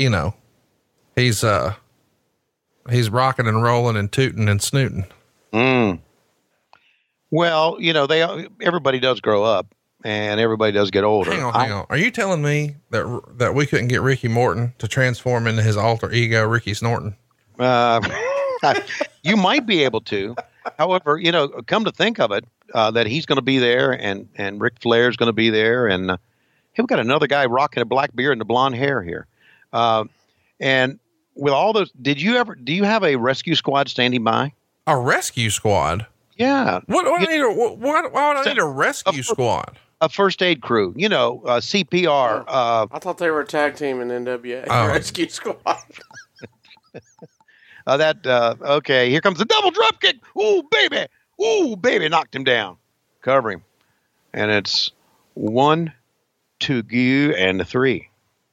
he's rocking and rolling and tooting and snooting.
Well, everybody does grow up and everybody does get older.
Hang on. Are you telling me that we couldn't get Ricky Morton to transform into his alter ego, Ricky Snorton?
You might be able to. However, come to think of it, that he's going to be there and Ric Flair's going to be there. And, Hey, we got another guy rocking a black beard and the blonde hair here. And with all those, do you have a rescue squad standing by?
A rescue squad?
Yeah.
Why would I need a rescue squad?
A first aid crew, CPR.
I thought they were a tag team in NWA. Rescue Squad.
Okay, here comes the double drop kick. Ooh, baby, knocked him down. Cover him. And it's 1, 2, and 3.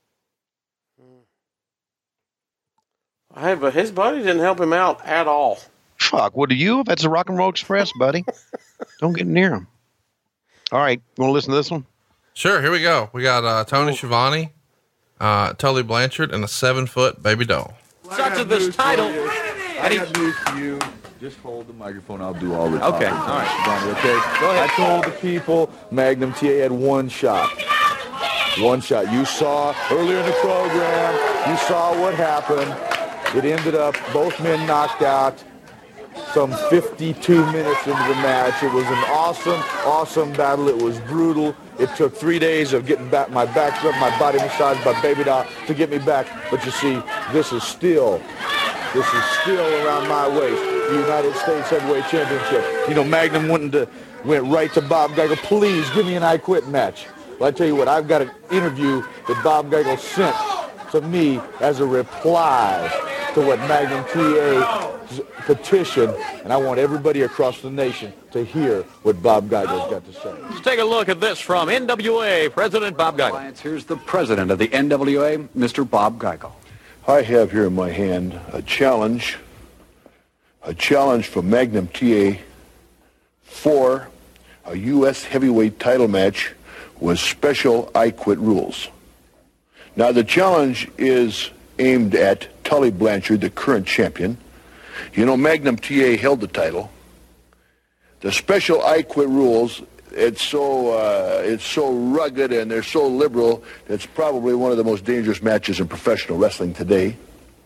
Hey, but his buddy didn't help him out at all.
Fuck, what do you? That's a Rock and Roll Express, buddy. Don't get near him. All right, you want to listen to this one?
Sure, here we go. We got Tony Schiavone, Tully Blanchard, and a 7-foot baby doll.
Such of this title.
I got news for you. Just hold the microphone. I'll do all the talking.
Okay, all right.
Johnny, okay? Go ahead. I told the people Magnum TA had one shot. One shot. You saw earlier in the program, you saw what happened. It ended up both men knocked out. Some 52 minutes into the match. It was an awesome battle. It was brutal. It took 3 days of getting back my back up, my body massaged by Baby Doll to get me back. But you see, this is still around my waist. The United States Heavyweight Championship. Magnum went right to Bob Geigel. Please give me an I Quit match. Well, I tell you what, I've got an interview that Bob Geigel sent to me as a reply to what Magnum TA's petition, and I want everybody across the nation to hear what Bob Geigel's got to say.
Let's take a look at this from NWA President Bob Geigel.
Here's the president of the NWA, Mr. Bob Geigel.
I have here in my hand a challenge from Magnum TA for a U.S. heavyweight title match with special I Quit rules. Now, the challenge is aimed at Tully Blanchard, the current champion. Magnum TA held the title. The special I Quit rules, it's so rugged and they're so liberal, it's probably one of the most dangerous matches in professional wrestling today.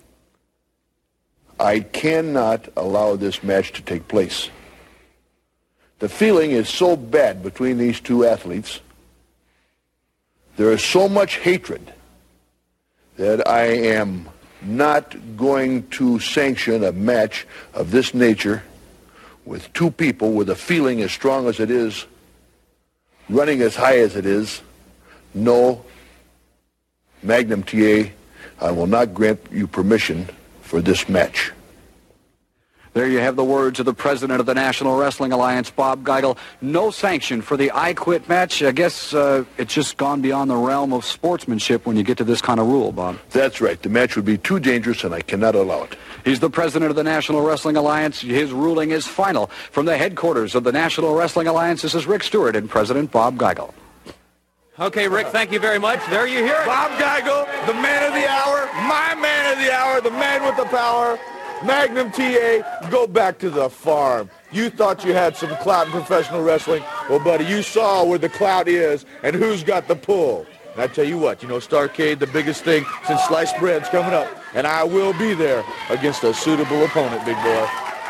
I cannot allow this match to take place. The feeling is so bad between these two athletes. There is so much hatred that I am not going to sanction a match of this nature with two people with a feeling as strong as it is, running as high as it is. No, Magnum TA, I will not grant you permission for this match.
There you have the words of the president of the National Wrestling Alliance, Bob Geigel. No sanction for the I Quit match. I guess it's just gone beyond the realm of sportsmanship when you get to this kind of rule, Bob.
That's right. The match would be too dangerous, and I cannot allow it.
He's the president of the National Wrestling Alliance. His ruling is final. From the headquarters of the National Wrestling Alliance, this is Rick Stewart and President Bob Geigel.
Okay, Rick, thank you very much. There you hear it.
Bob Geigel, the man of the hour, my man of the hour, the man with the power. Magnum TA, go back to the farm. You thought you had some clout in professional wrestling. Well, buddy, you saw where the clout is and who's got the pull. And I tell you what, Starrcade, the biggest thing since sliced bread's coming up. And I will be there against a suitable opponent, big boy.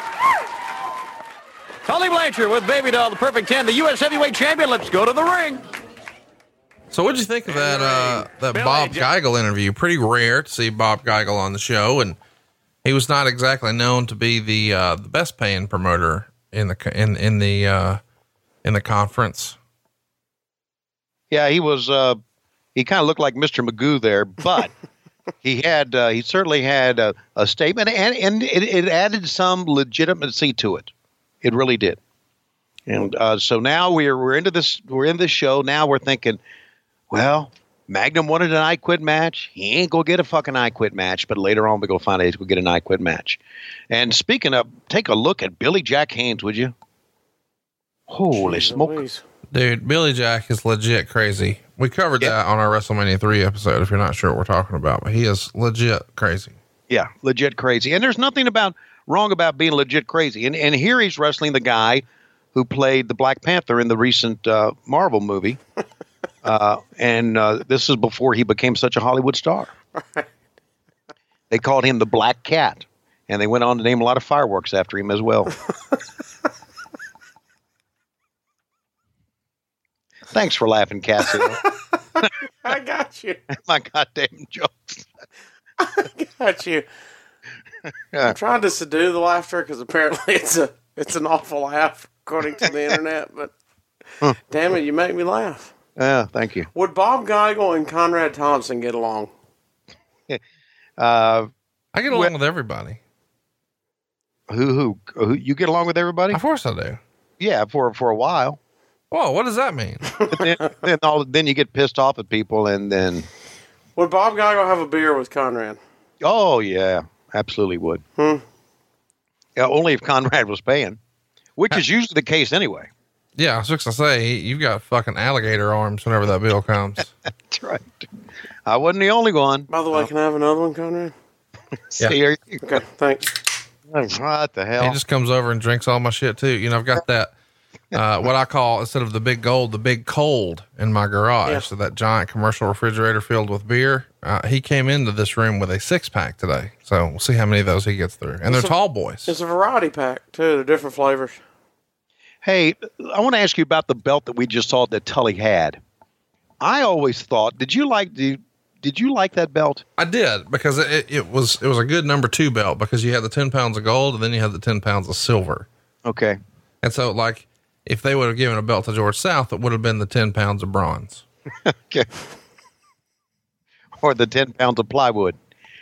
Tully Blanchard with Baby Doll, the perfect 10, the U.S. Heavyweight Champion. Let's go to the ring.
So what'd you think of that Bob Geigel interview? Pretty rare to see Bob Geigel on the show, and he was not exactly known to be the best paying promoter in the conference.
Yeah, he was. He kind of looked like Mr. Magoo there, but he certainly had a statement, and it added some legitimacy to it. It really did. And so now we're into this. We're in this show now. We're thinking, well, Magnum wanted an I Quit match. He ain't going to get a fucking I Quit match, but later on we're going to find out he's going to get an I Quit match. And speaking of, take a look at Billy Jack Haynes, would you? Holy smoke.
Dude, Billy Jack is legit crazy. We covered that on our WrestleMania 3 episode, if you're not sure what we're talking about, but he is legit crazy.
Yeah, legit crazy. And there's nothing wrong about being legit crazy. And here he's wrestling the guy who played the Black Panther in the recent Marvel movie. And this is before he became such a Hollywood star. They called him the Black Cat, and they went on to name a lot of fireworks after him as well. Thanks for laughing, Cassie.
I got you.
My goddamn jokes.
I got you. I'm trying to subdue the laughter because apparently it's an awful laugh according to the internet. But damn it, you make me laugh.
Yeah, thank you.
Would Bob Geigel and Conrad Thompson get along?
I get along with everybody.
Who you get along with everybody?
Of course I do.
Yeah, for a while.
Whoa, what does that mean?
then you get pissed off at people, and then.
Would Bob Geigel have a beer with Conrad?
Oh yeah, absolutely would. Yeah, only if Conrad was paying, which is usually the case anyway.
Yeah, I was just gonna say you've got fucking alligator arms whenever that bill comes.
That's right. I wasn't the only one.
By the way, can I have another one, Conrad?
Yeah.
Okay, thanks.
What the hell?
He just comes over and drinks all my shit too. You know, I've got that, what I call, instead of the big gold, the big cold in my garage. Yeah. So that giant commercial refrigerator filled with beer. He came into this room with a 6-pack today. So we'll see how many of those he gets through. And they're tall boys.
It's a variety pack too. They're different flavors.
Hey, I want to ask you about the belt that we just saw that Tully had. I always thought, did you like that belt?
I did, because it was a good number 2 belt, because you had the 10 pounds of gold and then you had the 10 pounds of silver.
Okay.
And so, like, if they would have given a belt to George South, it would have been the 10 pounds of bronze.
Okay. Or the 10 pounds of plywood.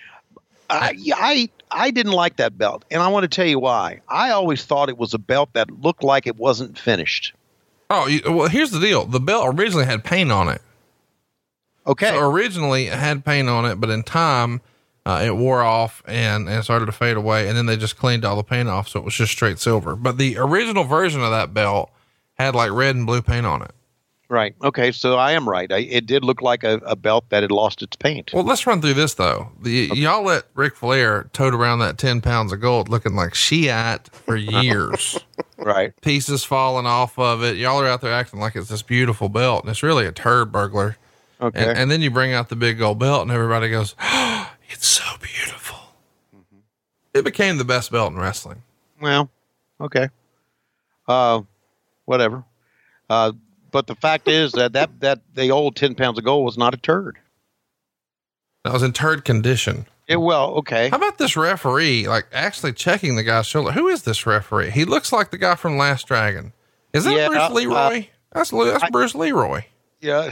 I didn't like that belt, and I want to tell you why. I always thought it was a belt that looked like it wasn't finished.
Oh, well, here's the deal. The belt originally had paint on it.
Okay.
So originally it had paint on it, but in time, it wore off and started to fade away. And then they just cleaned all the paint off. So it was just straight silver. But the original version of that belt had like red and blue paint on it.
Right. Okay. So I am right. It did look like a belt that had lost its paint.
Well, let's run through this though. Y'all let Ric Flair tote around that 10 pounds of gold looking like Shiite for years.
Right.
Pieces falling off of it. Y'all are out there acting like it's this beautiful belt, and it's really a turd burglar.
Okay.
And then you bring out the big gold belt and everybody goes, oh, it's so beautiful. Mm-hmm. It became the best belt in wrestling.
Well, okay. Whatever. But the fact is that the old 10 pounds of gold was not a turd.
That was in turd condition.
Well, okay.
How about this referee, like actually checking the guy's shoulder? Who is this referee? He looks like the guy from Last Dragon. Is that Bruce Leroy? That's Bruce Leroy.
Yeah.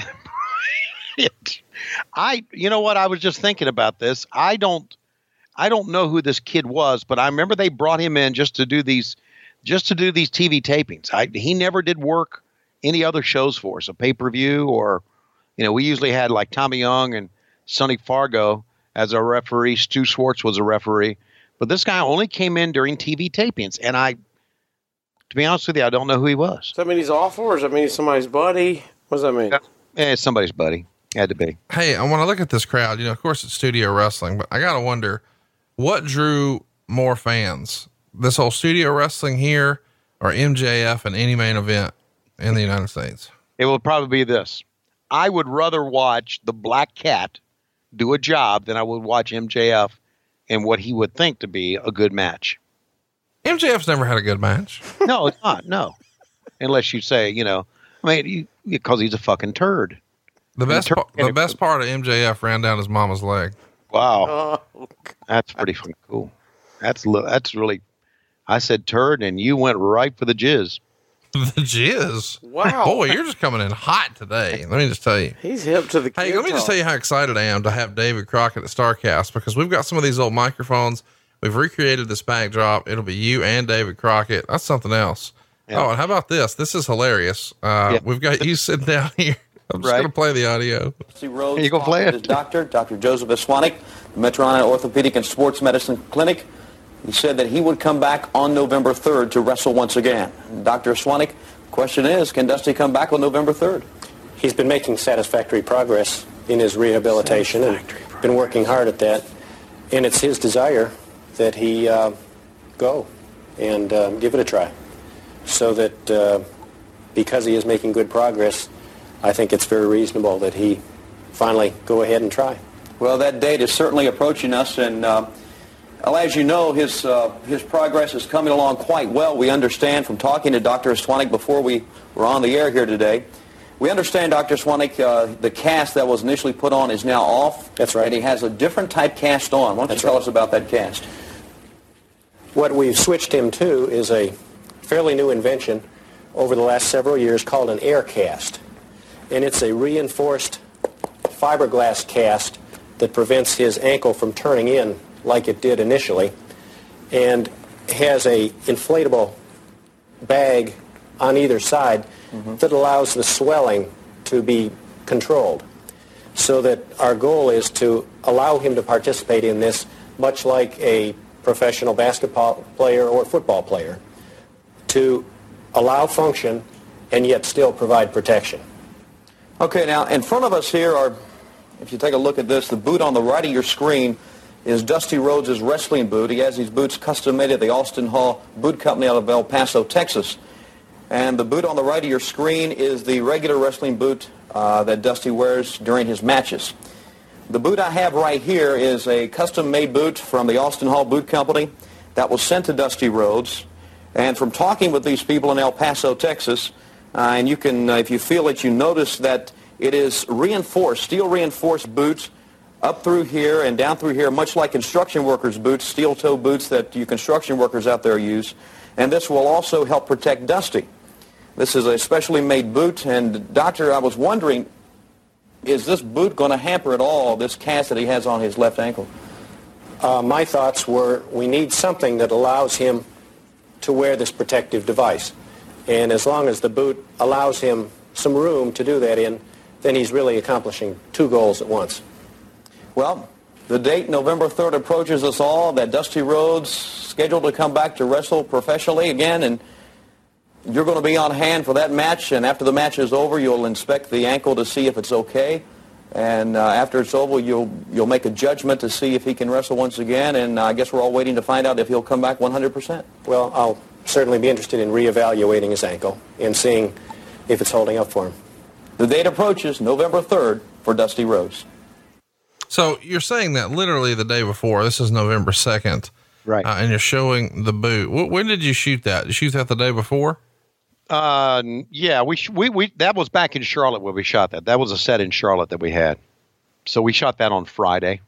You know what? I was just thinking about this. I don't know who this kid was, but I remember they brought him in just to do these TV tapings. He never did work any other shows for us, a pay-per-view, or, we usually had like Tommy Young and Sonny Fargo as our referee. Stu Schwartz was a referee, but this guy only came in during TV tapings. And to be honest with you, I don't know who he was.
Does that mean he's awful, or does that mean he's somebody's buddy? What does that mean?
It's somebody's buddy. Had to be.
Hey, I want to look at this crowd. Of course it's studio wrestling, but I got to wonder what drew more fans, this whole studio wrestling here or MJF in any main event in the United States?
It will probably be this. I would rather watch the Black Cat do a job than I would watch MJF in what he would think to be a good match.
MJF's never had a good match.
No, it's not. No. Unless you say, because he's a fucking turd.
The best part of MJF ran down his mama's leg.
Wow. Oh, that's pretty fucking cool. That's really, I said turd and you went right for the jizz.
The jizz?
Wow.
Boy, you're just coming in hot today. Let me just tell you.
He's hip to the
Hey, let me just tell you how excited I am to have David Crockett at StarCast, because we've got some of these old microphones. We've recreated this backdrop. It'll be you and David Crockett. That's something else. Yeah. Oh, and how about this? This is hilarious. We've got you sitting down here. I'm just going to play the audio.
Rhodes, you go play it.
Dr. Joseph Eswanik, the Medtronic Orthopedic and Sports Medicine Clinic. He said that he would come back on November 3rd to wrestle once again. Dr. Eswanik, the question is, can Dusty come back on November 3rd?
He's been making satisfactory progress in his rehabilitation and been working hard at that. And it's his desire that he go and give it a try. So that because he is making good progress, I think it's very reasonable that he finally go ahead and try.
Well, that date is certainly approaching us, and as you know, his progress is coming along quite well. We understand from talking to Dr. Eswanik before we were on the air here today We understand, Dr. Swanek, the cast that was initially put on is now off.
That's right.
And he has a different type cast on. Why don't you tell us about that cast?
What we've switched him to is a fairly new invention over the last several years called an air cast. And it's a reinforced fiberglass cast that prevents his ankle from turning in like it did initially, and has a inflatable bag on either side that allows the swelling to be controlled, so that our goal is to allow him to participate in this much like a professional basketball player or football player, to allow function and yet still provide protection.
Okay, now in front of us here are, if you take a look at this, the boot on the right of your screen is Dusty Rhodes' wrestling boot. He has these boots custom made at the Austin Hall Boot Company out of El Paso, Texas. And the boot on the right of your screen is the regular wrestling boot that Dusty wears during his matches. The boot I have right here is a custom-made boot from the Austin Hall Boot Company that was sent to Dusty Rhodes. And from talking with these people in El Paso, Texas, and you can, if you feel it, you notice that it is reinforced, steel-reinforced boots up through here and down through here, much like construction workers' boots, steel-toe boots that you construction workers out there use. And this will also help protect Dusty. This is a specially made boot, and Doctor, I was wondering, is this boot going to hamper at all this cast that he has on his left ankle?
My thoughts were we need something that allows him to wear this protective device. And as long as the boot allows him some room to do that in, then he's really accomplishing two goals at once.
Well, the date, November 3rd, approaches us all, that Dusty Rhodes scheduled to come back to wrestle professionally again, and you're going to be on hand for that match, and after the match is over, you'll inspect the ankle to see if it's okay, and after it's over, you'll make a judgment to see if he can wrestle once again, and I guess we're all waiting to find out if he'll come back 100%.
Well, I'll certainly be interested in reevaluating his ankle and seeing if it's holding up for him.
The date approaches, November 3rd, for Dusty Rhodes.
So you're saying that literally the day before, this is November 2nd,
right?
And you're showing the boot. When did you shoot that? Did you shoot that the day before?
Yeah, we that was back in Charlotte where we shot that. That was a set in Charlotte that we had. So we shot that on Friday.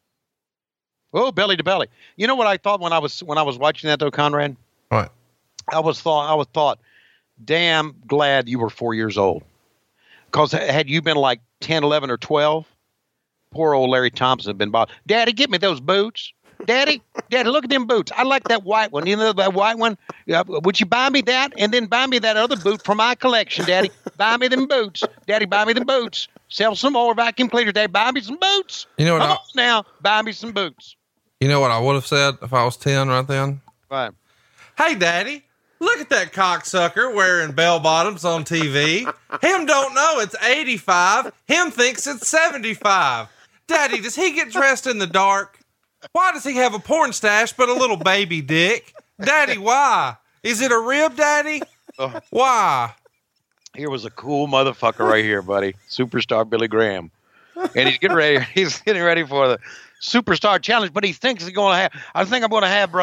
Oh, belly to belly. You know what I thought when I was watching that though, Conrad?
What?
I was thought, damn glad you were 4 years old. Because had you been like 10, 11, or 12, poor old Larry Thompson had been bothered. Daddy, get me those boots. Daddy, look at them boots. I like that white one. You know that white one? Would you buy me that? And then buy me that other boot from my collection, Daddy. Buy me them boots. Daddy, buy me them boots. Sell some more vacuum cleaners. Daddy, buy me some boots.
You know what?
Come on now, buy me some boots.
You know what I would have said if I was 10 right then?
Right.
Hey, Daddy, look at that cocksucker wearing bell bottoms on TV. Him don't know it's 85. Him thinks it's 75. Daddy, does he get dressed in the dark? Why does he have a porn stash but a little baby dick? Daddy, why? Is it a rib, Daddy? Why?
Here was a cool motherfucker right here, buddy. Superstar Billy Graham. And he's getting ready. He's getting ready for the Superstar Challenge, but he thinks he's going to have, I think I'm going to have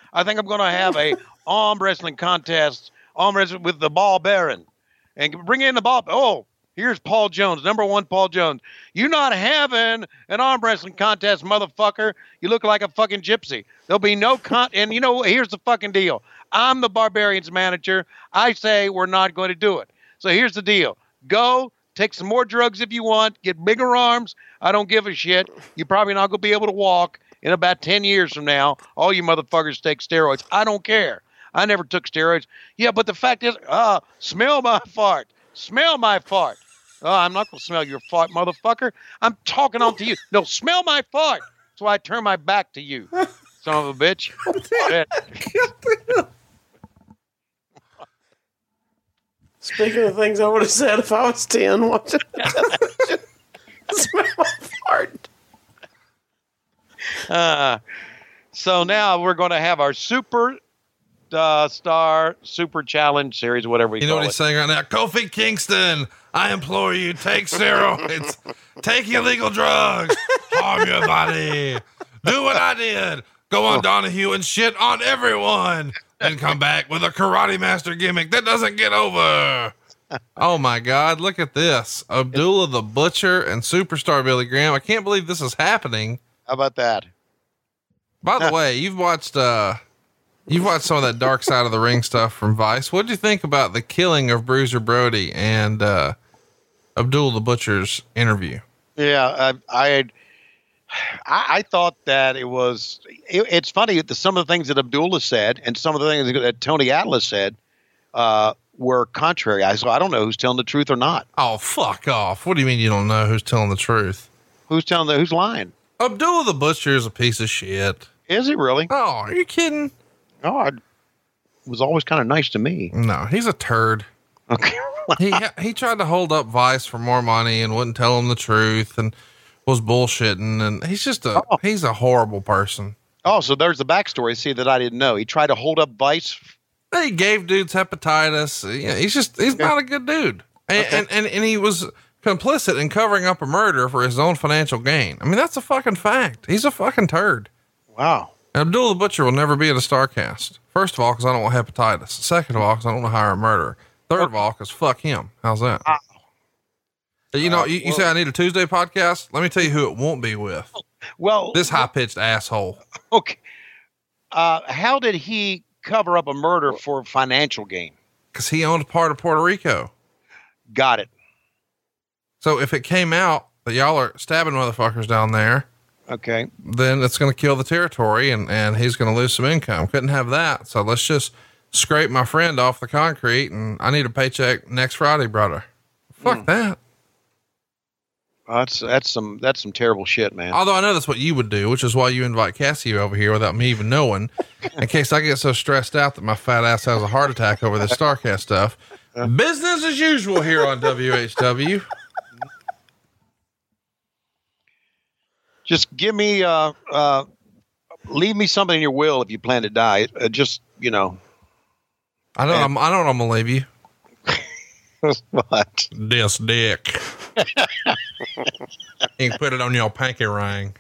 a arm wrestling contest, arm wrestling with the Ball Baron. And bring in the ball. Oh, here's Paul Jones, number one Paul Jones. You're not having an arm wrestling contest, motherfucker. You look like a fucking gypsy. There'll be no and you know, here's the fucking deal. I'm the Barbarians manager. I say we're not going to do it. So here's the deal. Go, take some more drugs if you want, get bigger arms. I don't give a shit. You're probably not going to be able to walk in about 10 years from now. All you motherfuckers take steroids. I don't care. I never took steroids. Yeah, but the fact is, smell my fart. Smell my fart. Oh, I'm not going to smell your fart, motherfucker. I'm talking on to you. No, smell my fart. That's why I turn my back to you, son of a bitch.
Speaking of things I would have said if I was 10, watching smell my fart.
So now we're going to have our Super Challenge series, whatever we call it.
You know what he's saying right now? Kofi Kingston, I implore you, take steroids, take illegal drugs, harm your body, do what I did, go on Donahue and shit on everyone, and come back with a Karate Master gimmick that doesn't get over. Oh my God. Look at this. Abdullah the Butcher and superstar Billy Graham. I can't believe this is happening.
How about that?
By the way, you've watched some of that Dark Side of the Ring stuff from Vice. What did you think about the killing of Bruiser Brody and, Abdullah the Butcher's interview?
Yeah. I thought that it's funny that some of the things that Abdullah said and some of the things that Tony Atlas said, were contrary. So I don't know who's telling the truth or not.
Oh, fuck off. What do you mean you don't know who's telling the truth?
Who's lying?
Abdullah the Butcher is a piece of shit.
Is he really?
Oh, are you kidding?
Oh, it was always kind of nice to me.
No, he's a turd.
Okay.
he tried to hold up Vice for more money and wouldn't tell him the truth and was bullshitting. And he's just he's a horrible person.
Oh, so there's the backstory. See, that I didn't know. He tried to hold up Vice.
He gave dudes hepatitis. Yeah, he's not a good dude. And he was complicit in covering up a murder for his own financial gain. I mean, that's a fucking fact. He's a fucking turd.
Wow.
And Abdullah the Butcher will never be at a StarCast. First of all, cause I don't want hepatitis. Second of all, cause I don't want to hire a murderer. Third of all, cause fuck him. How's that? You know, you say I need a Tuesday podcast. Let me tell you who it won't be with.
Well,
this high-pitched asshole.
Okay. How did he cover up a murder for financial gain?
Cause he owned part of Puerto Rico.
Got it.
So if it came out that y'all are stabbing motherfuckers down there,
okay,
then it's going to kill the territory and he's going to lose some income. Couldn't have that. So let's just scrape my friend off the concrete and I need a paycheck next Friday, brother. Fuck that.
That's some terrible shit, man.
Although I know that's what you would do, which is why you invite Cassie over here without me even knowing, in case I get so stressed out that my fat ass has a heart attack over this StarCast stuff. Business as usual here on WHW.
Just give me, leave me something in your will if you plan to die. Just, you know.
I know what I'm gonna leave you.
What?
This dick. You can put it on your pinky ring.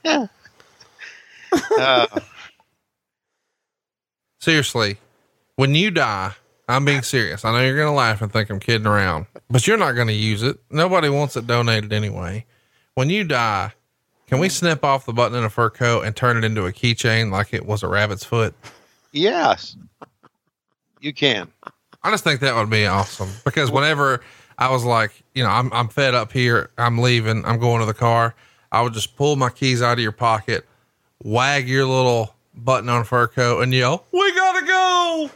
Seriously, when you die, I'm being serious. I know you're going to laugh and think I'm kidding around, but you're not going to use it. Nobody wants it donated anyway. When you die, can we snip off the button in a fur coat and turn it into a keychain like it was a rabbit's foot?
Yes, you can.
I just think that would be awesome because whenever I was like, you know, I'm fed up here, I'm leaving, I'm going to the car, I would just pull my keys out of your pocket, wag your little button on a fur coat and yell, "We gotta go."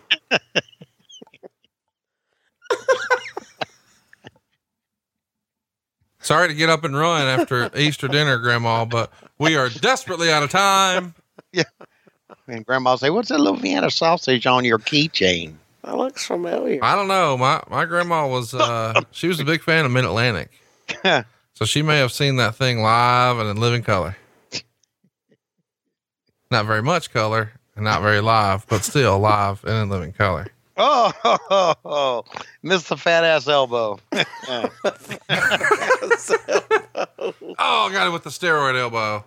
Sorry to get up and run after Easter dinner, Grandma, but we are desperately out of time.
Yeah. And Grandma say, "What's that little Vienna sausage on your keychain?"
That looks familiar.
I don't know. My grandma was, she was a big fan of Mid-Atlantic. So she may have seen that thing live and in living color. Not very much color and not very live, but still live and in living color.
Oh, missed the fat ass elbow.
Oh, got it with the steroid elbow.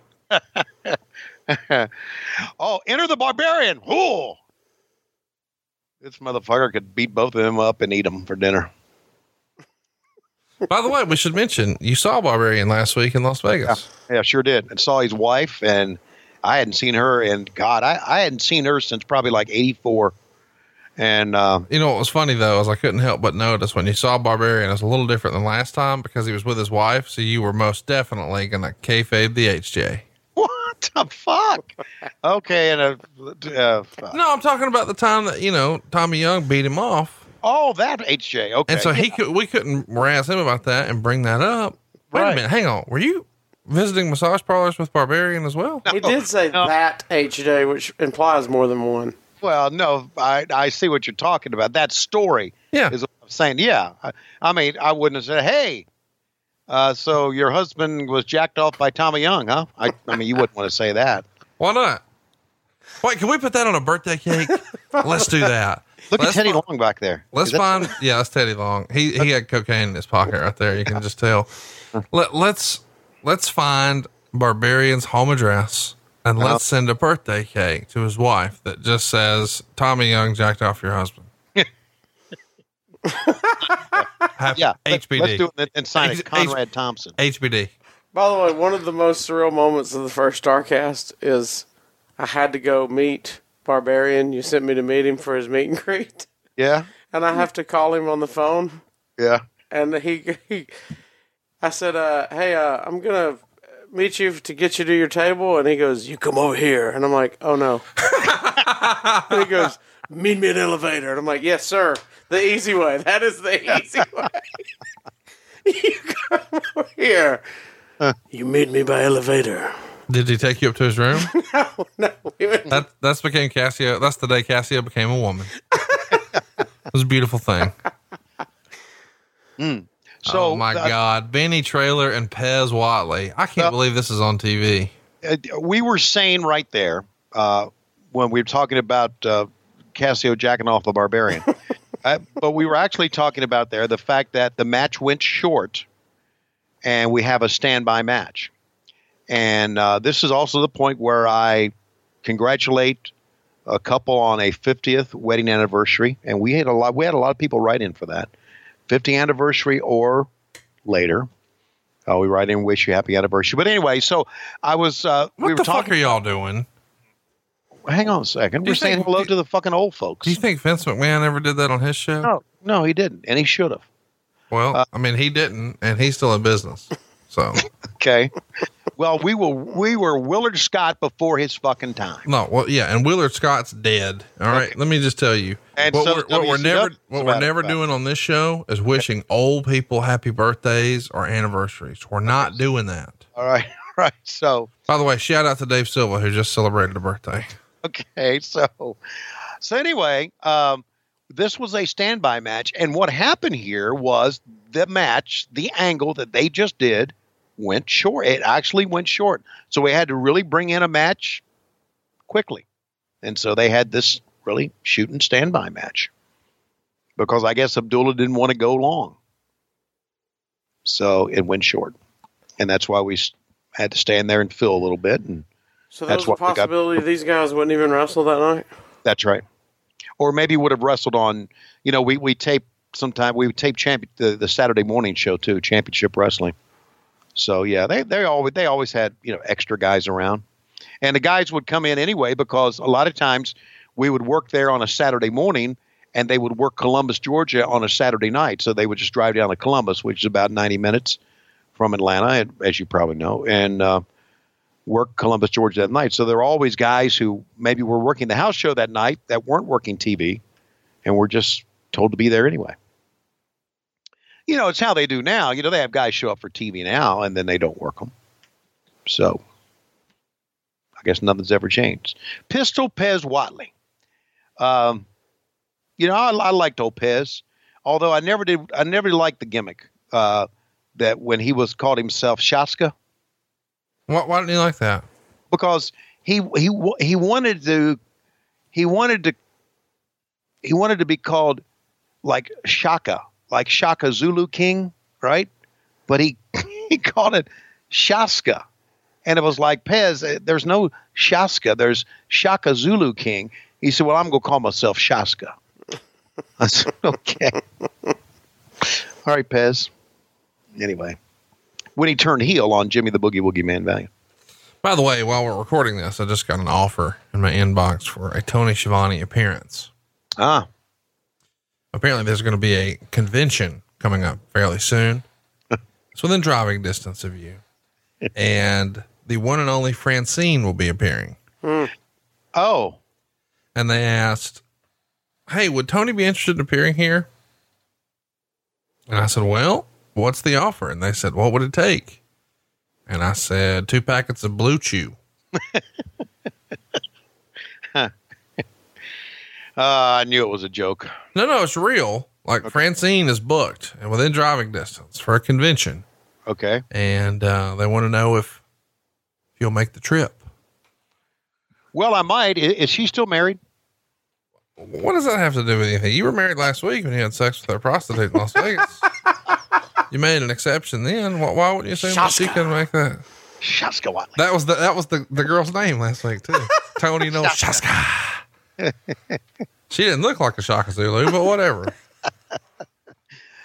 Oh, enter the barbarian. Ooh. This motherfucker could beat both of them up and eat them for dinner.
By the way, we should mention you saw Barbarian last week in Las Vegas.
Yeah, sure did. And saw his wife, and I hadn't seen her. And God, I hadn't seen her since probably like 84. And
you know what was funny though is I couldn't help but notice when you saw Barbarian, it was a little different than last time because he was with his wife. So you were most definitely gonna kayfabe the HJ.
What the fuck? Okay, and
no, I'm talking about the time that Tommy Young beat him off.
Oh, that HJ. Okay,
and so we couldn't razz him about that and bring that up. Wait a minute, hang on. Were you visiting massage parlors with Barbarian as well?
He did say that HJ, which implies more than one.
Well, no, I see what you're talking about. That story, is what I'm saying. Yeah, I mean, I wouldn't have said, "Hey, so your husband was jacked off by Tommy Young, huh?" I mean, you wouldn't want to say that.
Why not? Wait, can we put that on a birthday cake? Let's do that.
Look at Teddy Long back there.
Let's find, that's Teddy Long. He had cocaine in his pocket right there. You can just tell. Let's find Barbarian's home address and let's send a birthday cake to his wife that just says, "Tommy Young jacked off your husband."
Yeah,
HBD.
Let's do it and sign it. Conrad Thompson.
HBD.
By the way, one of the most surreal moments of the first StarCast is I had to go meet Barbarian. You sent me to meet him for his meet and greet.
Yeah.
And I have to call him on the phone.
Yeah.
And I said, hey, I'm going to meet you to get you to your table. And he goes, you come over here. And I'm like, oh no. And he goes, meet me in the elevator. And I'm like, yes, sir. The easy way. That is the easy way. You come over here. You meet me by elevator.
Did he take you up to his room?
No.
That's became Cassio. That's the day Cassio became a woman. It was a beautiful thing.
So,
oh my God. Benny Traylor and Pez Watley. I can't believe this is on TV.
We were saying right there, when we were talking about Cassio jacking off the Barbarian, but we were actually talking about there the fact that the match went short and we have a standby match. And this is also the point where I congratulate a couple on a 50th wedding anniversary. And we had a lot of people write in for that. 50th anniversary or later. We write in, wish you happy anniversary. But anyway, so I was,
what
we were
the
talking.
fuck are y'all doing?
Hang on a second. We're saying hello to the fucking old folks.
Do you think Vince McMahon ever did that on his show?
No, he didn't. And he should have.
Well, I mean, he didn't, and he's still in business. So,
okay. Well, we were Willard Scott before his fucking time.
No, well, yeah, and Willard Scott's dead. All right, let me just tell you,
And
what
so
we're never doing on this show is wishing old people happy birthdays or anniversaries. We're not doing that.
All right, right. So,
by the way, shout out to Dave Silva who just celebrated a birthday.
Okay, so anyway, this was a standby match, and what happened here was the match, the angle that they just did, went short. It actually went short, so we had to really bring in a match quickly, and so they had this really shooting standby match because I guess Abdullah didn't want to go long, so it went short, and that's why we had to stand there and fill a little bit. And
so there was a possibility these guys wouldn't even wrestle that night?
That's right. Or maybe would have wrestled on, we tape sometime. We would tape the Saturday morning show too, Championship Wrestling. So yeah, they always had, extra guys around, and the guys would come in anyway, because a lot of times we would work there on a Saturday morning and they would work Columbus, Georgia on a Saturday night. So they would just drive down to Columbus, which is about 90 minutes from Atlanta, as you probably know, and, work Columbus, Georgia that night. So there were always guys who maybe were working the house show that night that weren't working TV and were just told to be there anyway. It's how they do now. They have guys show up for TV now and then they don't work them. So I guess nothing's ever changed. Pistol Pez Watley. I liked old Pez, although I never liked the gimmick that when he called himself Shaska.
Why didn't you like that?
Because he wanted to be called like Shaka Zulu King, right? But he called it Shaska, and it was like, Pez, there's no Shaska, there's Shaka Zulu King. He said, well, I'm gonna call myself Shaska. I said, okay. All right, Pez. Anyway. When he turned heel on Jimmy the Boogie Woogie Man Valiant.
By the way, while we're recording this, I just got an offer in my inbox for a Tony Schiavone appearance. Apparently there's going to be a convention coming up fairly soon. It's within driving distance of you. And the one and only Francine will be appearing.
Oh.
And they asked, hey, would Tony be interested in appearing here? And I said, well, what's the offer? And they said, what would it take? And I said, 2 packets of Blue Chew.
I knew it was a joke.
No, it's real. Like, okay. Francine is booked and within driving distance for a convention.
Okay.
And they want to know if you'll make the trip.
Well, I might. Is she still married?
What does that have to do with anything? You were married last week when you had sex with that prostitute in Las Vegas. You made an exception then. Why wouldn't you say that she couldn't make that?
Shaska Watley.
That was the girl's name last week too. Tony knows Shaska. She didn't look like a Shaka Zulu, but whatever.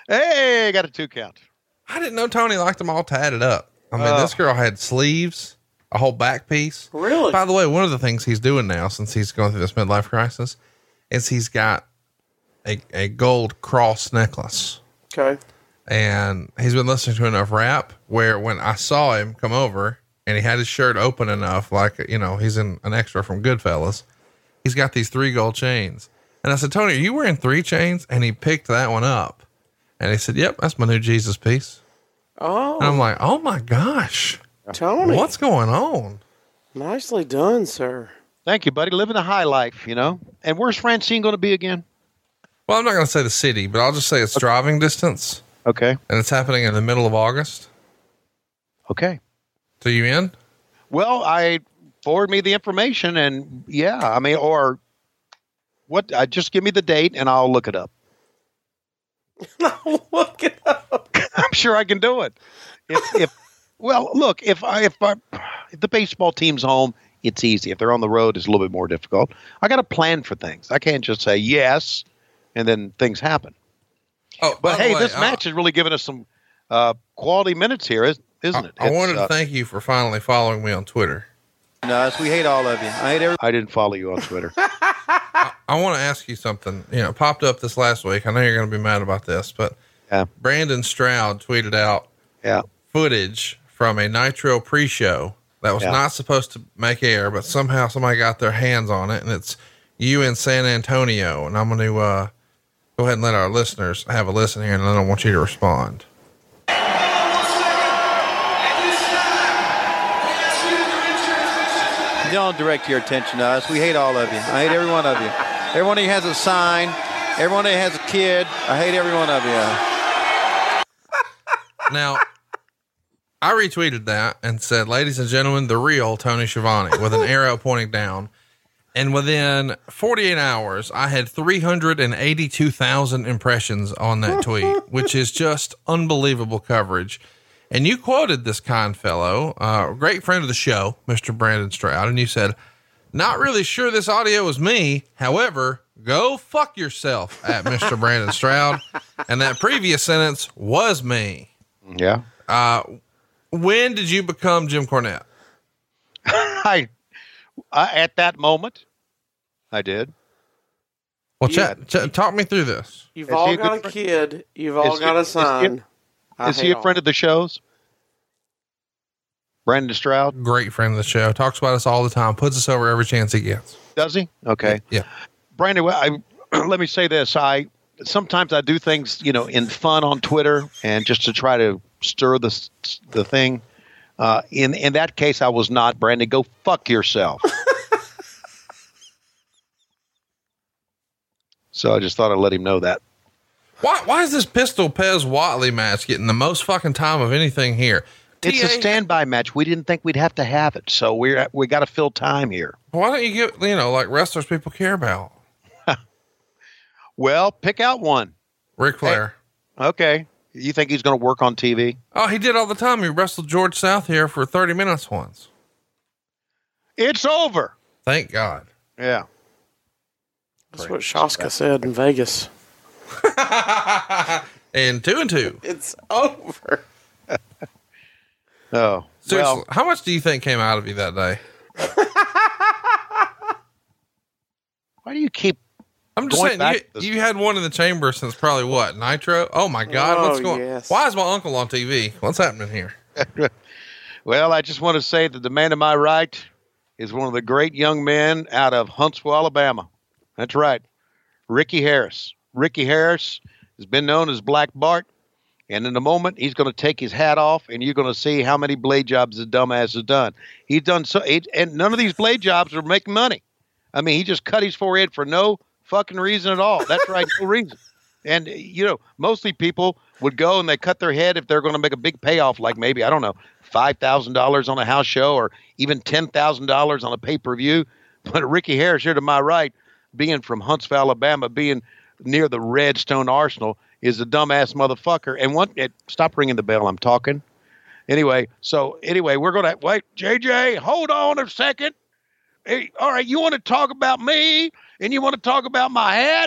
Hey, got a 2 count.
I didn't know Tony liked them all tatted up. I mean, this girl had sleeves, a whole back piece.
Really?
By the way, one of the things he's doing now, since he's going through this midlife crisis, is he's got a gold cross necklace.
Okay.
And he's been listening to enough rap where when I saw him come over and he had his shirt open enough, like, you know, he's in an extra from Goodfellas, he's got these 3 gold chains. And I said, Tony, are you wearing 3 chains? And he picked that one up. And he said, yep, that's my new Jesus piece.
Oh.
And I'm like, oh my gosh.
Tony.
What's going on?
Nicely done, sir.
Thank you, buddy. Living a high life, you know. And where's Francine going to be again?
Well, I'm not going to say the city, but I'll just say it's driving distance.
Okay.
And it's happening in the middle of August.
Okay.
So you in?
Well, forward me the information and yeah, I mean, or what, just give me the date and I'll look it up.
Look it up.
I'm sure I can do it. Well, look, if the baseball team's home, it's easy. If they're on the road, it's a little bit more difficult. I got to plan for things. I can't just say yes and then things happen.
Oh,
but hey, this match has really given us some quality minutes here, isn't it?
I wanted to thank you for finally following me on Twitter.
No, we hate all of you.
I didn't follow you on Twitter.
I want to ask you something. You know, it popped up this last week. I know you're going to be mad about this, but Brandon Stroud tweeted out footage from a Nitro pre-show that was not supposed to make air, but somehow somebody got their hands on it, and it's you in San Antonio. And I'm going to go ahead and let our listeners have a listen here, and then I want you to respond.
Don't direct your attention to us. We hate all of you. I hate every one of you. Every one of you has a sign. Every one of you has a kid. I hate every one of you.
Now, I retweeted that and said, ladies and gentlemen, the real Tony Schiavone, with an arrow pointing down. And within 48 hours, I had 382,000 impressions on that tweet, which is just unbelievable coverage. And you quoted this kind fellow, a great friend of the show, Mr. Brandon Stroud. And you said, not really sure this audio is me. However, go fuck yourself at Mr. Brandon Stroud. And that previous sentence was me.
Yeah.
When did you become Jim Cornette?
At that moment, I did.
Well, talk me through this.
You've all got a kid. You've all got a son.
Is he a friend of the show's? Brandon Stroud?
Great friend of the show. Talks about us all the time. Puts us over every chance he gets.
Does he? Okay.
Yeah.
Brandon, let me say this. Sometimes I do things, in fun on Twitter and just to try to stir the thing. In that case, I was not. Brandon, go fuck yourself. So I just thought I'd let him know that.
Why is this Pistol Pez Watley match getting the most fucking time of anything here?
It's a standby match. We didn't think we'd have to have it. So we got to fill time here.
Why don't you get, like wrestlers people care about?
Well, pick out one.
Ric Flair.
Hey, okay. You think he's going to work on TV?
Oh, he did all the time. He wrestled George South here for 30 minutes once.
It's over.
Thank God.
Yeah.
That's what Shaska said in Vegas.
And 2-2.
It's over.
Oh,
seriously,
well,
how much do you think came out of you that day?
Why do you keep?
I'm just saying, you had one in the chamber since probably what, Nitro? Oh my God, what's going on?
Yes.
Why is my uncle on TV? What's happening here?
Well, I just want to say that the man to my right is one of the great young men out of Huntsville, Alabama. That's right. Ricky Harris. Ricky Harris has been known as Black Bart. And in a moment, he's going to take his hat off, and you're going to see how many blade jobs the dumbass has done. He's done and none of these blade jobs are making money. I mean, he just cut his forehead for no fucking reason at all. That's right, no reason. And, mostly people would go and they cut their head if they're going to make a big payoff, like maybe, I don't know, $5,000 on a house show or even $10,000 on a pay-per-view. But Ricky Harris here to my right, being from Huntsville, Alabama, being near the Redstone Arsenal, is a dumbass motherfucker. And stop ringing the bell. I'm talking. Anyway, we're going to wait. JJ, hold on a second. Hey, all right. You want to talk about me and you want to talk about my hat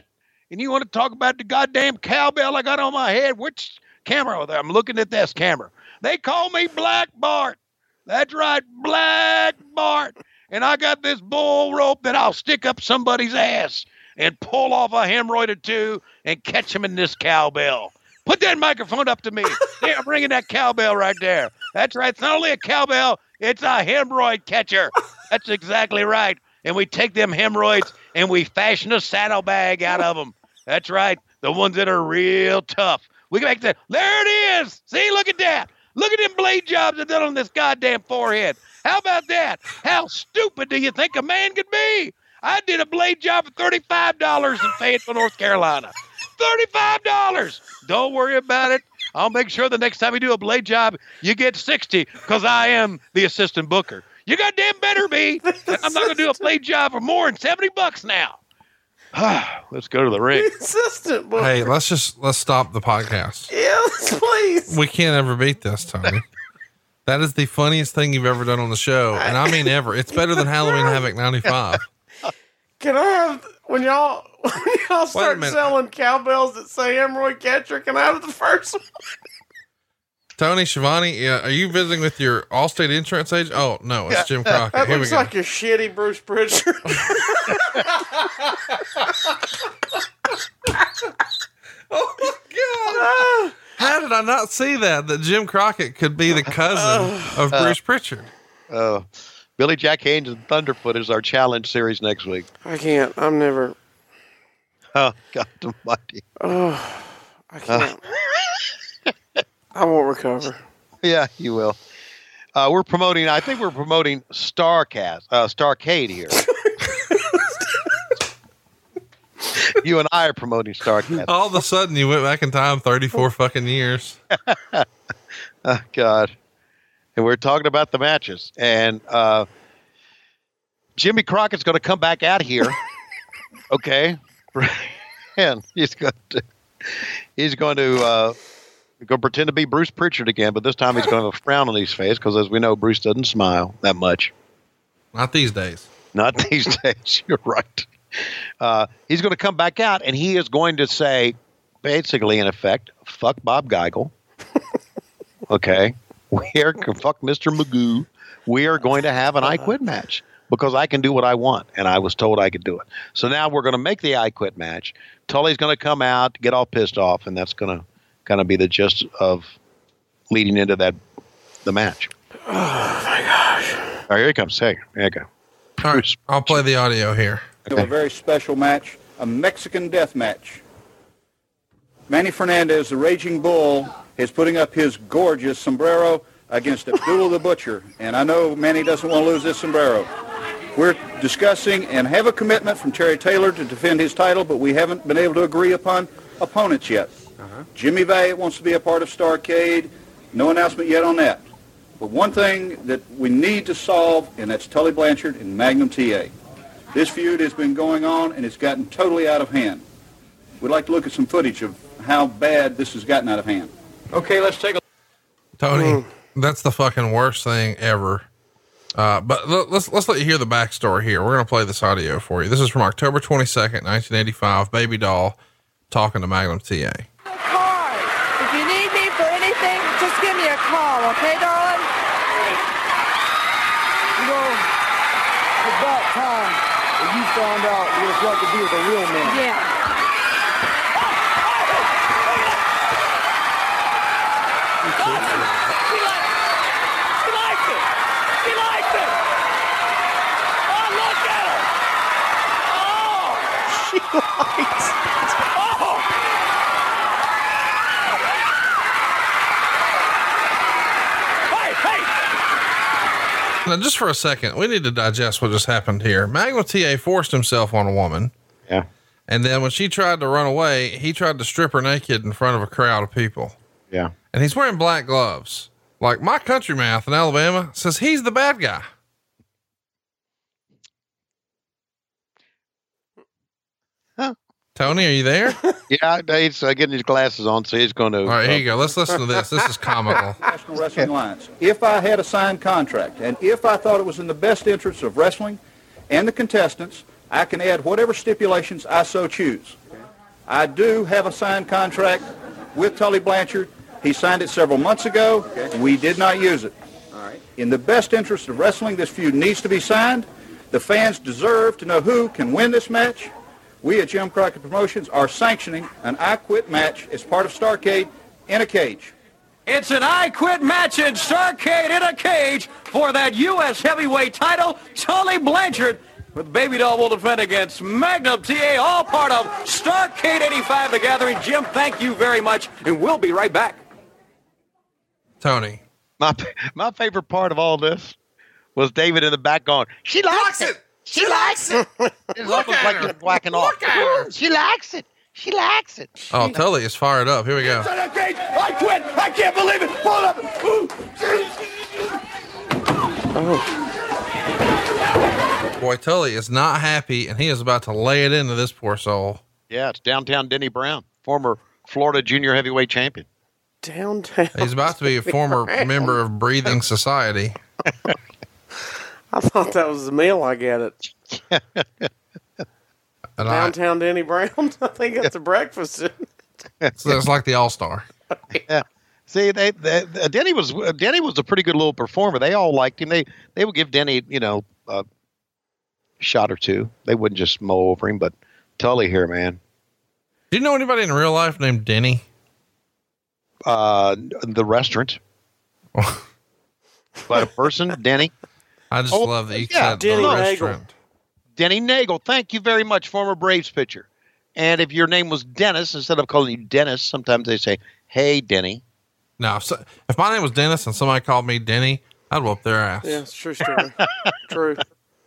And you want to talk about the goddamn cowbell I got on my head? Which camera over there? I'm looking at this camera. They call me Black Bart. That's right, Black Bart. And I got this bull rope that I'll stick up somebody's ass and pull off a hemorrhoid or two and catch him in this cowbell. Put that microphone up to me. Yeah, I'm bringing that cowbell right there. That's right. It's not only a cowbell, it's a hemorrhoid catcher. That's exactly right. And we take them hemorrhoids and we fashion a saddlebag out of them. That's right. The ones that are real tough. We can make that. There it is. See, look at that. Look at them blade jobs I've done on this goddamn forehead. How about that? How stupid do you think a man could be? I did a blade job for $35 in Fayetteville, North Carolina. $35. Don't worry about it. I'll make sure the next time you do a blade job, you get 60 because I am the assistant booker. You goddamn better be. I'm not going to do a blade job for more than $70 now. Let's go to the ring.
Assistant booker.
Hey, let's stop the podcast.
Yes, please.
We can't ever beat this, Tony. That is the funniest thing you've ever done on the show. And I mean ever. It's better than Halloween Havoc 95.
Can I have, when y'all start selling cowbells that say hemorrhoid catcher, can I have the first one?
Tony Schiavone, are you visiting with your Allstate insurance agent? Oh, no, it's Jim Crockett.
That
Here
looks
we go.
like your shitty Bruce Pritchard.
Oh, my God. How did I not see that Jim Crockett could be the cousin of Bruce Pritchard?
Billy Jack Haynes and Thunderfoot is our challenge series next week.
I can't. I'm never.
Oh, God almighty.
Oh, I can't. I won't recover.
Yeah, you will. I think we're promoting Starcade here. You and I are promoting Starcade.
All of a sudden you went back in time 34 fucking years.
Oh, God. And we're talking about the matches. And Jimmy Crockett's going to come back out here. Okay. And he's going to pretend to be Bruce Pritchard again, but this time he's going to have a frown on his face because, as we know, Bruce doesn't smile that much.
Not these days.
Not these days. You're right. He's going to come back out, and he is going to say, basically, in effect, fuck Bob Geigel. Okay. Fuck Mr. Magoo. We are going to have an I Quit match because I can do what I want, and I was told I could do it. So now we're going to make the I Quit match. Tully's going to come out, get all pissed off, and that's going to kind of be the gist of leading into the match.
Oh, my gosh.
All right, here he comes. Hey, there you go.
All right, I'll play the audio here.
Okay. A very special match, a Mexican death match. Manny Fernandez, the Raging Bull, is putting up his gorgeous sombrero against Abdullah the Butcher. And I know Manny doesn't want to lose this sombrero. We're discussing and have a commitment from Terry Taylor to defend his title, but we haven't been able to agree upon opponents yet. Jimmy Valiant wants to be a part of Starcade. No announcement yet on that. But one thing that we need to solve, and that's Tully Blanchard and Magnum TA. This feud has been going on, and it's gotten totally out of hand. We'd like to look at some footage of how bad this has gotten out of hand. Okay, let's take a...
Tony, that's the fucking worst thing ever. But let's let you hear the backstory here. We're going to play this audio for you. This is from October 22nd, 1985. Baby Doll talking to Magnum TA.
If you need me for anything, just give me a call, okay, darling?
You know, it's about time that you found out what it's like to be with a real man.
Yeah.
She likes it. Oh, look at her. Oh, she likes it. Oh.
Now, just for a second, we need to digest what just happened here. Magnum TA forced himself on a woman.
Yeah.
And then when she tried to run away, he tried to strip her naked in front of a crowd of people.
Yeah.
And he's wearing black gloves. Like my country mouth in Alabama says he's the bad guy.
Huh.
Tony, are you there?
Yeah, he's getting his glasses on, so he's going to.
All right, here you go. Let's listen to this. This is comical.
National Wrestling Alliance. If I had a signed contract, and if I thought it was in the best interest of wrestling and the contestants, I can add whatever stipulations I so choose.
I do have a signed contract with Tully Blanchard. He signed it several months ago. Okay. We did not use it. All right. In the best interest of wrestling, this feud needs to be signed. The fans deserve to know who can win this match. We at Jim Crockett Promotions are sanctioning an I Quit match as part of Starrcade in a cage.
It's an I Quit match in Starrcade in a cage for that U.S. heavyweight title. Tully Blanchard with Baby Doll will defend against Magnum TA, all part of Starrcade 85, The Gathering. Jim, thank you very much, and we'll be right back.
Tony.
My favorite part of all this was David in the back going, she likes it. She likes it. It's almost like you're whacking off. She likes it. She likes it.
Oh, Tully is fired up. Here we go.
I quit. I can't believe it. Pull it up.
Boy, Tully is not happy, and he is about to lay it into this poor soul.
Yeah, it's downtown Denny Brown, former Florida junior heavyweight champion.
Downtown.
He's about to be a former member of Breathing Society.
I thought that was the meal I get it. Downtown Denny Brown. I think that's a breakfast.
So it's like the All-Star.
Yeah. See, Denny was a pretty good little performer. They all liked him. They would give Denny, a shot or two. They wouldn't just mow over him. But Tully here, man.
Do you know anybody in real life named Denny?
The restaurant. But a person, Denny.
I just love that you said
Denny
the
Nagel.
restaurant.
Denny Nagel. Thank you very much, former Braves pitcher. And if your name was Dennis, instead of calling you Dennis, sometimes they say, "Hey, Denny."
No, if my name was Dennis and somebody called me Denny, I'd whoop their ass.
Yeah, it's true story. True.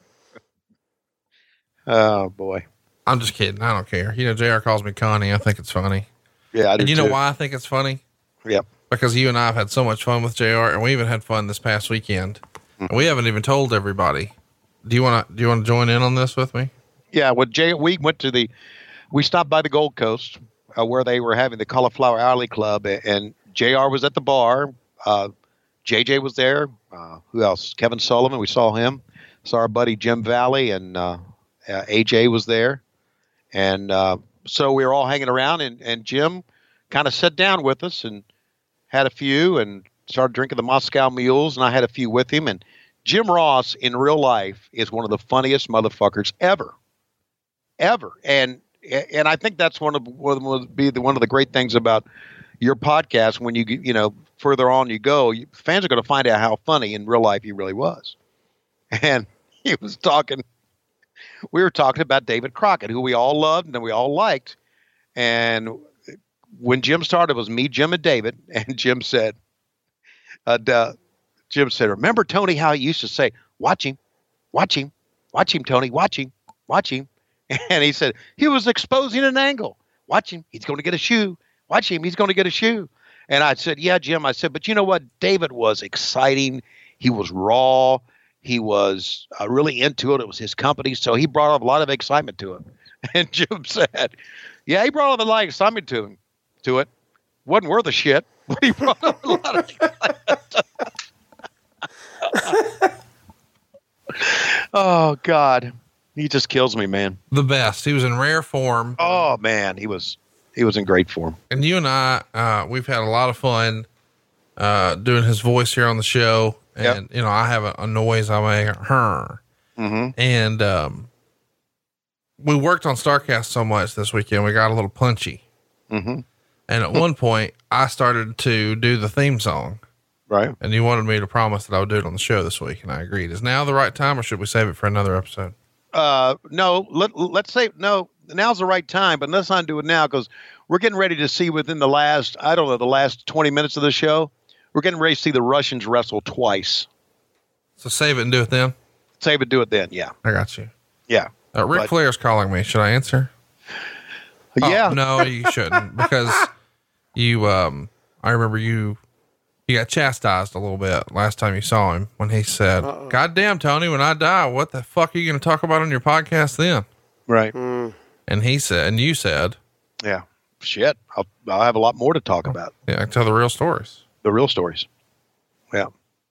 Oh boy.
I'm just kidding. I don't care. JR calls me Connie. I think it's funny.
Yeah, I do.
And you
too.
know why I think it's funny?
Yep.
Because you and I have had so much fun with JR, and we even had fun this past weekend. And we haven't even told everybody. Do you want to join in on this with me?
Yeah. With Jay, we stopped by the Gold Coast where they were having the Cauliflower Alley Club, and JR was at the bar. JJ was there. Who else? Kevin Sullivan. We saw him. Saw our buddy Jim Valley, and AJ was there. And so we were all hanging around, and Jim kind of sat down with us and had a few and started drinking the Moscow Mules, and I had a few with him. And Jim Ross in real life is one of the funniest motherfuckers ever. And I think that's one of the great things about your podcast. When you further on you go, fans are going to find out how funny in real life he really was. And we were talking about David Crockett, who we all loved and we all liked. And when Jim started, it was me, Jim, and David. And Jim said, remember, Tony, how he used to say, watch him, Tony, watch him. And he said, he was exposing an angle. Watch him. He's going to get a shoe. Watch him. He's going to get a shoe. And I said, yeah, Jim. I said, but you know what? David was exciting. He was raw. He was really into it. It was his company. So he brought up a lot of excitement to it. And Jim said, yeah, he brought up a lot of excitement to it. Wasn't worth a shit, but he brought up a lot of excitement. Oh, God. He just kills me, man.
The best. He was in rare form.
Oh, man. He was in great form.
And you and I, we've had a lot of fun doing his voice here on the show. And, I have a noise I make.
Mm-hmm.
And we worked on StarCast so much this weekend, we got a little punchy.
Mm-hmm.
And at one point, I started to do the theme song.
Right.
And you wanted me to promise that I would do it on the show this week, and I agreed. Is now the right time, or should we save it for another episode?
No, let's say no. Now's the right time, but let's not do it now because we're getting ready to see within the last 20 minutes of the show, we're getting ready to see the Russians wrestle twice.
So save it and do it then?
Save it, do it then, yeah.
I got you.
Yeah.
Ric Flair's calling me. Should I answer?
Yeah.
Oh, no, you shouldn't, because I remember you got chastised a little bit last time you saw him when he said, God damn, Tony, when I die, what the fuck are you going to talk about on your podcast then?
Right.
And he said, and you said,
yeah, shit, I'll have a lot more to talk about.
Yeah. Tell the real stories.
The real stories. Yeah.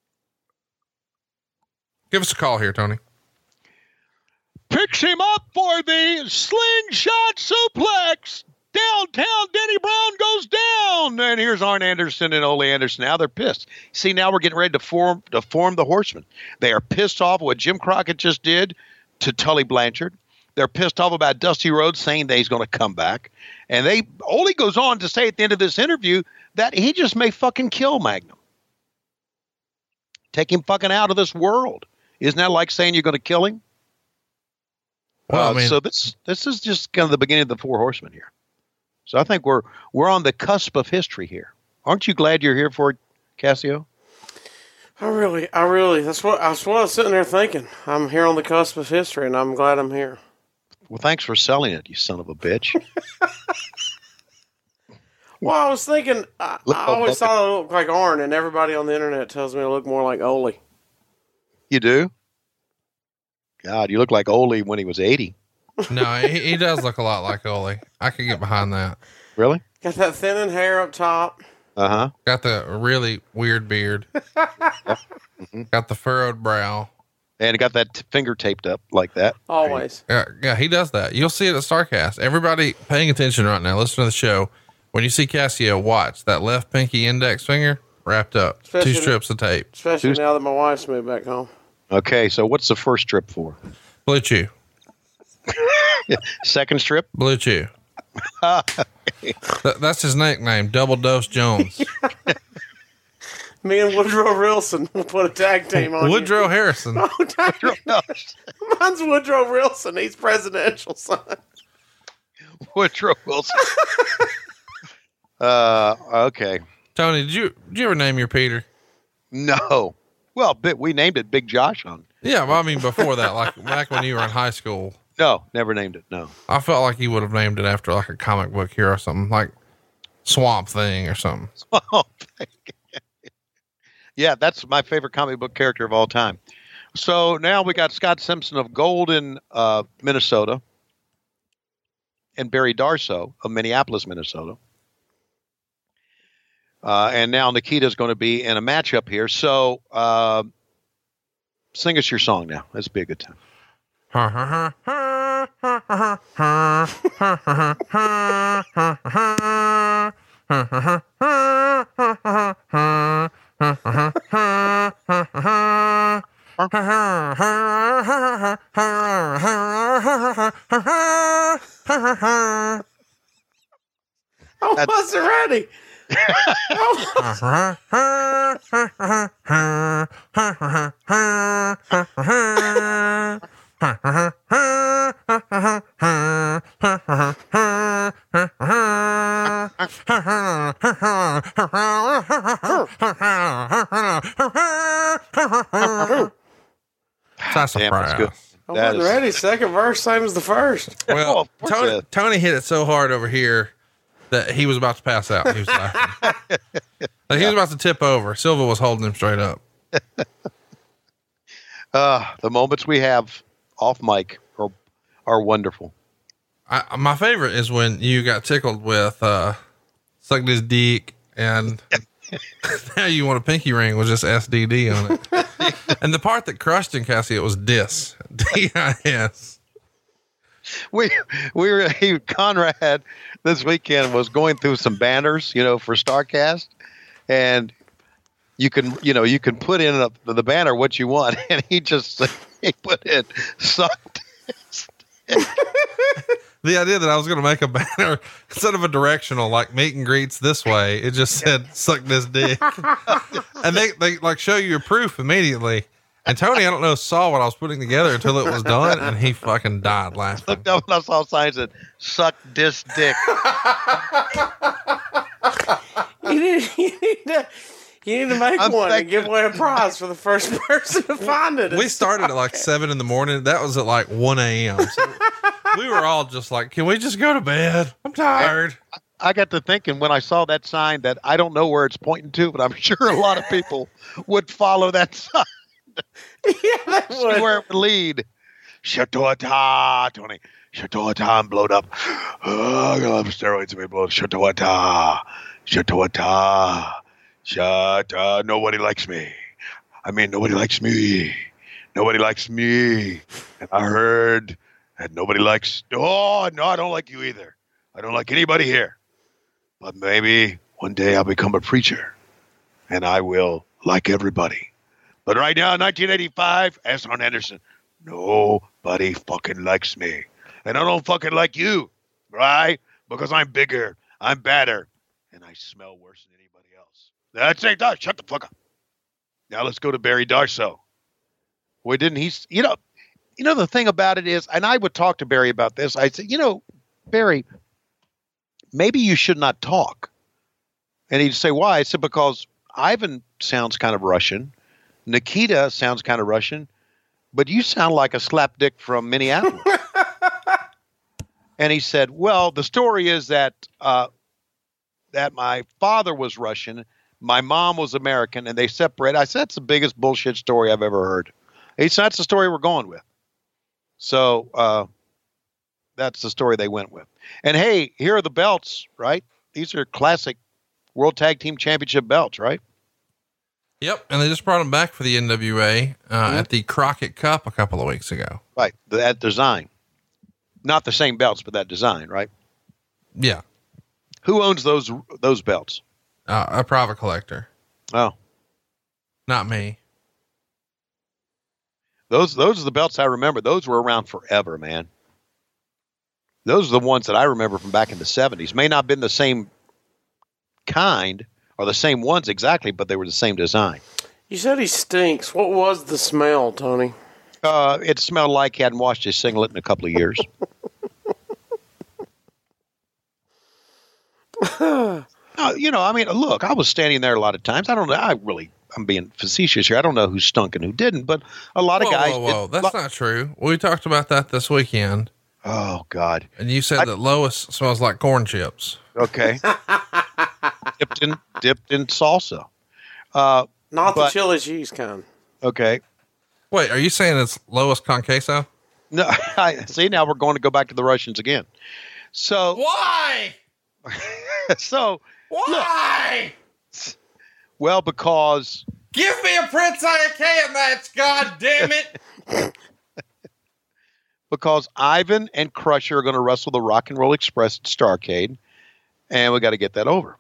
Give us a call here, Tony.
Picks him up for the slingshot suplex. downtown. Denny Brown goes down. And here's Arn Anderson and Ole Anderson. Now they're pissed. See, now we're getting ready to form the Horsemen. They are pissed off what Jim Crockett just did to Tully Blanchard. They're pissed off about Dusty Rhodes saying that he's going to come back. And Ole goes on to say at the end of this interview that he just may fucking kill Magnum. Take him fucking out of this world. Isn't that like saying you're going to kill him? Well, so this is just kind of the beginning of the Four Horsemen here. So I think we're on the cusp of history here. Aren't you glad you're here for it, Cassio?
I really, that's what I was sitting there thinking. I'm here on the cusp of history, and I'm glad I'm here.
Well, thanks for selling it, you son of a bitch.
Well, I was thinking, I always thought I looked like Arn, and everybody on the internet tells me I look more like Ole.
You do? God, you look like Ole when he was 80.
No, he does look a lot like Ole. I could get behind that.
Really?
Got that thinning hair up top.
Uh-huh.
Got the really weird beard.
Mm-hmm.
Got the furrowed brow.
And he got that finger taped up like that.
Always.
Yeah, he does that. You'll see it at StarCast. Everybody paying attention right now, listen to the show. When you see Cassio, watch that left pinky index finger wrapped up.
Especially
2 strips of tape.
Especially now that my wife's moved back home.
Okay, so what's the first strip for?
Blue Chew.
Second strip?
Blue Chew. That's his nickname, Double Dose Jones.
Me and Woodrow Wilson will put a tag team on
Woodrow
you.
Harrison.
Oh, mine's Woodrow Wilson. He's presidential son.
Woodrow Wilson. Okay.
Tony, did you ever name your Peter?
No. Well, we named it Big Josh on.
Yeah, well, I mean before that, like back when you were in high school.
No, never named it. No.
I felt like you would have named it after like a comic book hero or something, like Swamp Thing or something.
Swamp Thing. Yeah, that's my favorite comic book character of all time. So now we got Scott Simpson of Golden, Minnesota, and Barry Darsow of Minneapolis, Minnesota. And now Nikita's going to be in a matchup here. So sing us your song now. This will be a good time.
I wasn't ready.
That's a surprise.
I wasn't ready. Second verse, same as the first.
Well, Tony hit it so hard over here that he was about to pass out. He was laughing. Like he was about to tip over. Silva was holding him straight up.
The moments we have off mic are wonderful.
My favorite is when you got tickled with sucked his dick and now you want a pinky ring with just SDD on it. And the part that crushed in Cassie, it was dis. D-I-S.
Conrad this weekend was going through some banners, for StarCast, and you can put in the banner what you want, and he put in sucked.
The idea that I was going to make a banner instead of a directional, like meet and greets this way, it just said suck this dick. And they like show you your proof immediately. And Tony, I don't know, saw what I was putting together until it was done, and he fucking died laughing.
Looked up and I saw signs that suck this dick.
You need to make one and give away a prize for the first person to find it.
We started at like 7 a.m. That was at like 1 a.m. So we were all just like, can we just go to bed? I'm tired.
I got to thinking when I saw that sign that I don't know where it's pointing to, but I'm sure a lot of people would follow that sign.
Yeah,
see where it would lead. Shatoata, Tony. Shatoata, I'm blowed up. Oh, I got steroids to be blown. Shatoata. Shatoata. Shut. Nobody likes me. I mean, nobody likes me. Nobody likes me. And I heard that nobody likes. Oh, no, I don't like you either. I don't like anybody here. But maybe one day I'll become a preacher, and I will like everybody. But right now, in 1985, as Arn Anderson, nobody fucking likes me. And I don't fucking like you, right? Because I'm bigger, I'm badder, and I smell worse than anybody else. That's it. Shut the fuck up. Now let's go to Barry Darsow. Boy, didn't he? You know the thing about it is, and I would talk to Barry about this. I'd say, Barry, maybe you should not talk. And he'd say, why? I said, because Ivan sounds kind of Russian. Nikita sounds kind of Russian. But you sound like a slapdick from Minneapolis. And he said, well, the story is that my father was Russian, my mom was American, and they separated. I said, that's the biggest bullshit story I've ever heard. He said, that's the story we're going with. So that's the story they went with. And hey, here are the belts, right? These are classic World Tag Team Championship belts, right?
Yep. And they just brought them back for the NWA at the Crockett Cup a couple of weeks ago.
Right. That design. Not the same belts, but that design, right?
Yeah.
Who owns those belts?
A private collector.
Oh.
Not me.
Those are the belts I remember. Those were around forever, man. Those are the ones that I remember from back in the 70s. May not have been the same kind or the same ones exactly, but they were the same design.
You said he stinks. What was the smell, Tony?
It smelled like he hadn't washed his singlet in a couple of years. Look, I was standing there a lot of times. I don't know. I'm being facetious here. I don't know who stunk and who didn't, but a lot of guys.
Whoa. That's not true. We talked about that this weekend.
Oh, God.
And you said that Lois smells like corn chips.
Okay. dipped in salsa.
Not the chili cheese kind.
Okay.
Wait, are you saying it's Lois con queso?
No, see, now we're going to go back to the Russians again. So
why?
Why? Look, well, because
give me a Prince Iaukea match, God damn it!
Because Ivan and Crusher are going to wrestle the Rock and Roll Express at Starrcade, and we got to get that over.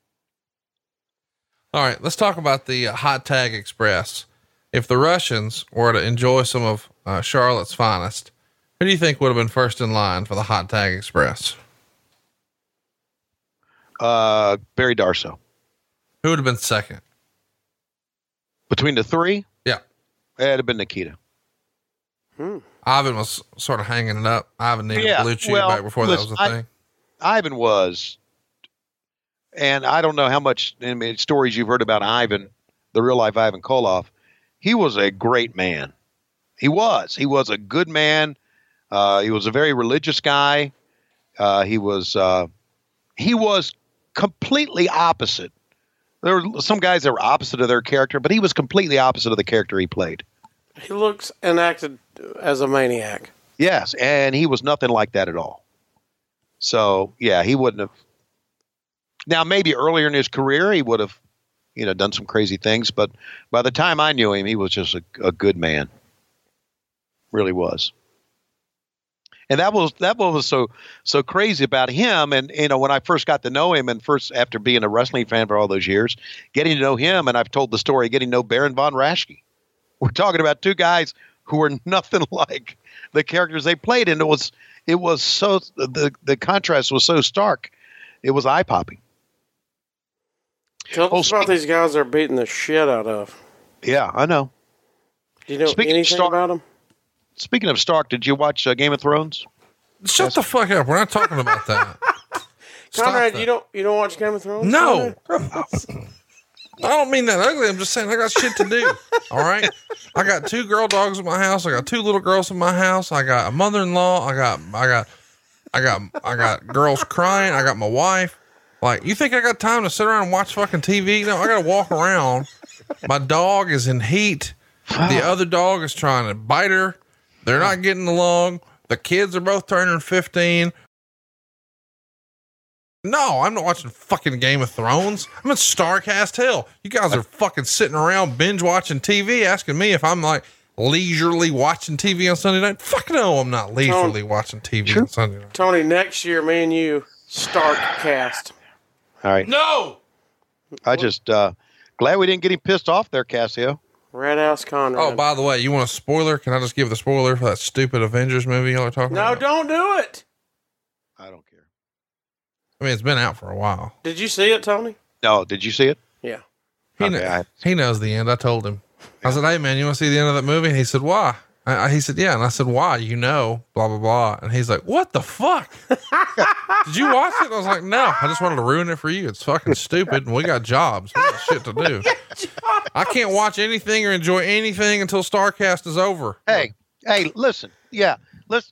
All right, let's talk about the Hot Tag Express. If the Russians were to enjoy some of Charlotte's finest, who do you think would have been first in line for the Hot Tag Express?
Barry Darsow.
Who would have been second?
Between the three?
Yeah.
It'd have been Nikita.
Ivan was sort of hanging it up. Ivan needed Blue Chew back before that was a thing.
Ivan was, and I don't know how much stories you've heard about Ivan, the real life Ivan Koloff. He was a great man. He was a good man. He was a very religious guy. He was completely opposite. There were some guys that were opposite of their character, but he was completely opposite of the character he played.
He looks and acted as a maniac.
Yes, and he was nothing like that at all. So, yeah, he wouldn't have. Now, maybe earlier in his career, he would have, done some crazy things. But by the time I knew him, he was just a good man. Really was. And that was so crazy about him. And, when I first got to know him and first after being a wrestling fan for all those years, getting to know him, and I've told the story, getting to know Baron von Raschke. We're talking about two guys who were nothing like the characters they played. And it was so, the contrast was so stark. It was eye popping.
Tell us about these guys they're beating the shit out of.
Yeah, I know.
Do you know anything about them?
Speaking of Stark, did you watch Game of Thrones?
Shut the fuck up. We're not talking about that.
Conrad, you don't watch Game of Thrones?
No. I don't mean that ugly. I'm just saying I got shit to do. All right. I got 2 girl dogs in my house. I got 2 little girls in my house. I got a mother-in-law. I got girls crying. I got my wife. Like, you think I got time to sit around and watch fucking TV? No, I got to walk around. My dog is in heat. The other dog is trying to bite her. They're not getting along. The kids are both turning 15. No, I'm not watching fucking Game of Thrones. I'm in Starcast hell. You guys are fucking sitting around binge watching TV asking me if I'm like leisurely watching TV on Sunday night. Fuck no, I'm not leisurely watching TV on Sunday night.
Tony, next year, me and you Stark cast.
All right.
No.
I just glad we didn't get him pissed off there, Cassio.
Red House Conrad.
Oh, by the way, you want a spoiler? Can I just give the spoiler for that stupid Avengers movie y'all are talking
No,
about?
don't do it.
I don't care.
I mean, it's been out for a while.
Did you see it, Tony?
No, did you see it?
Yeah.
He knows the end. I told him. I said, hey, man, you want to see the end of that movie? And he said, why? He said, yeah. And I said, why? You know, blah, blah, blah. And he's like, what the fuck? Did you watch it? I was like, no, I just wanted to ruin it for you. It's fucking stupid. And we got jobs. We got shit to do. I can't watch anything or enjoy anything until StarCast is over.
Hey, listen. Yeah. Let's,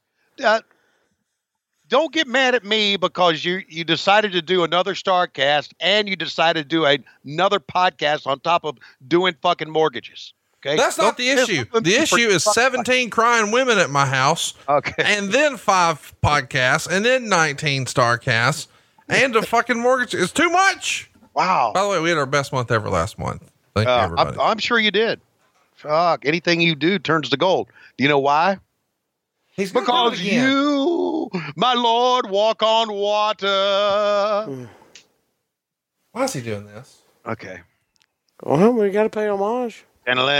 don't get mad at me because you decided to do another StarCast and you decided to do another podcast on top of doing fucking mortgages. Okay.
That's not the issue. The issue is 17 crying women at my house.
Okay.
And then 5 podcasts and then 19 StarCasts and a fucking mortgage. It's too much.
Wow.
By the way, we had our best month ever last month. Thank you, everybody.
I'm sure you did. Fuck. Anything you do turns to gold. Do you know why? Because you, my Lord, walk on water.
Why is he doing this?
Okay.
Well, we got to pay homage.
Wait, do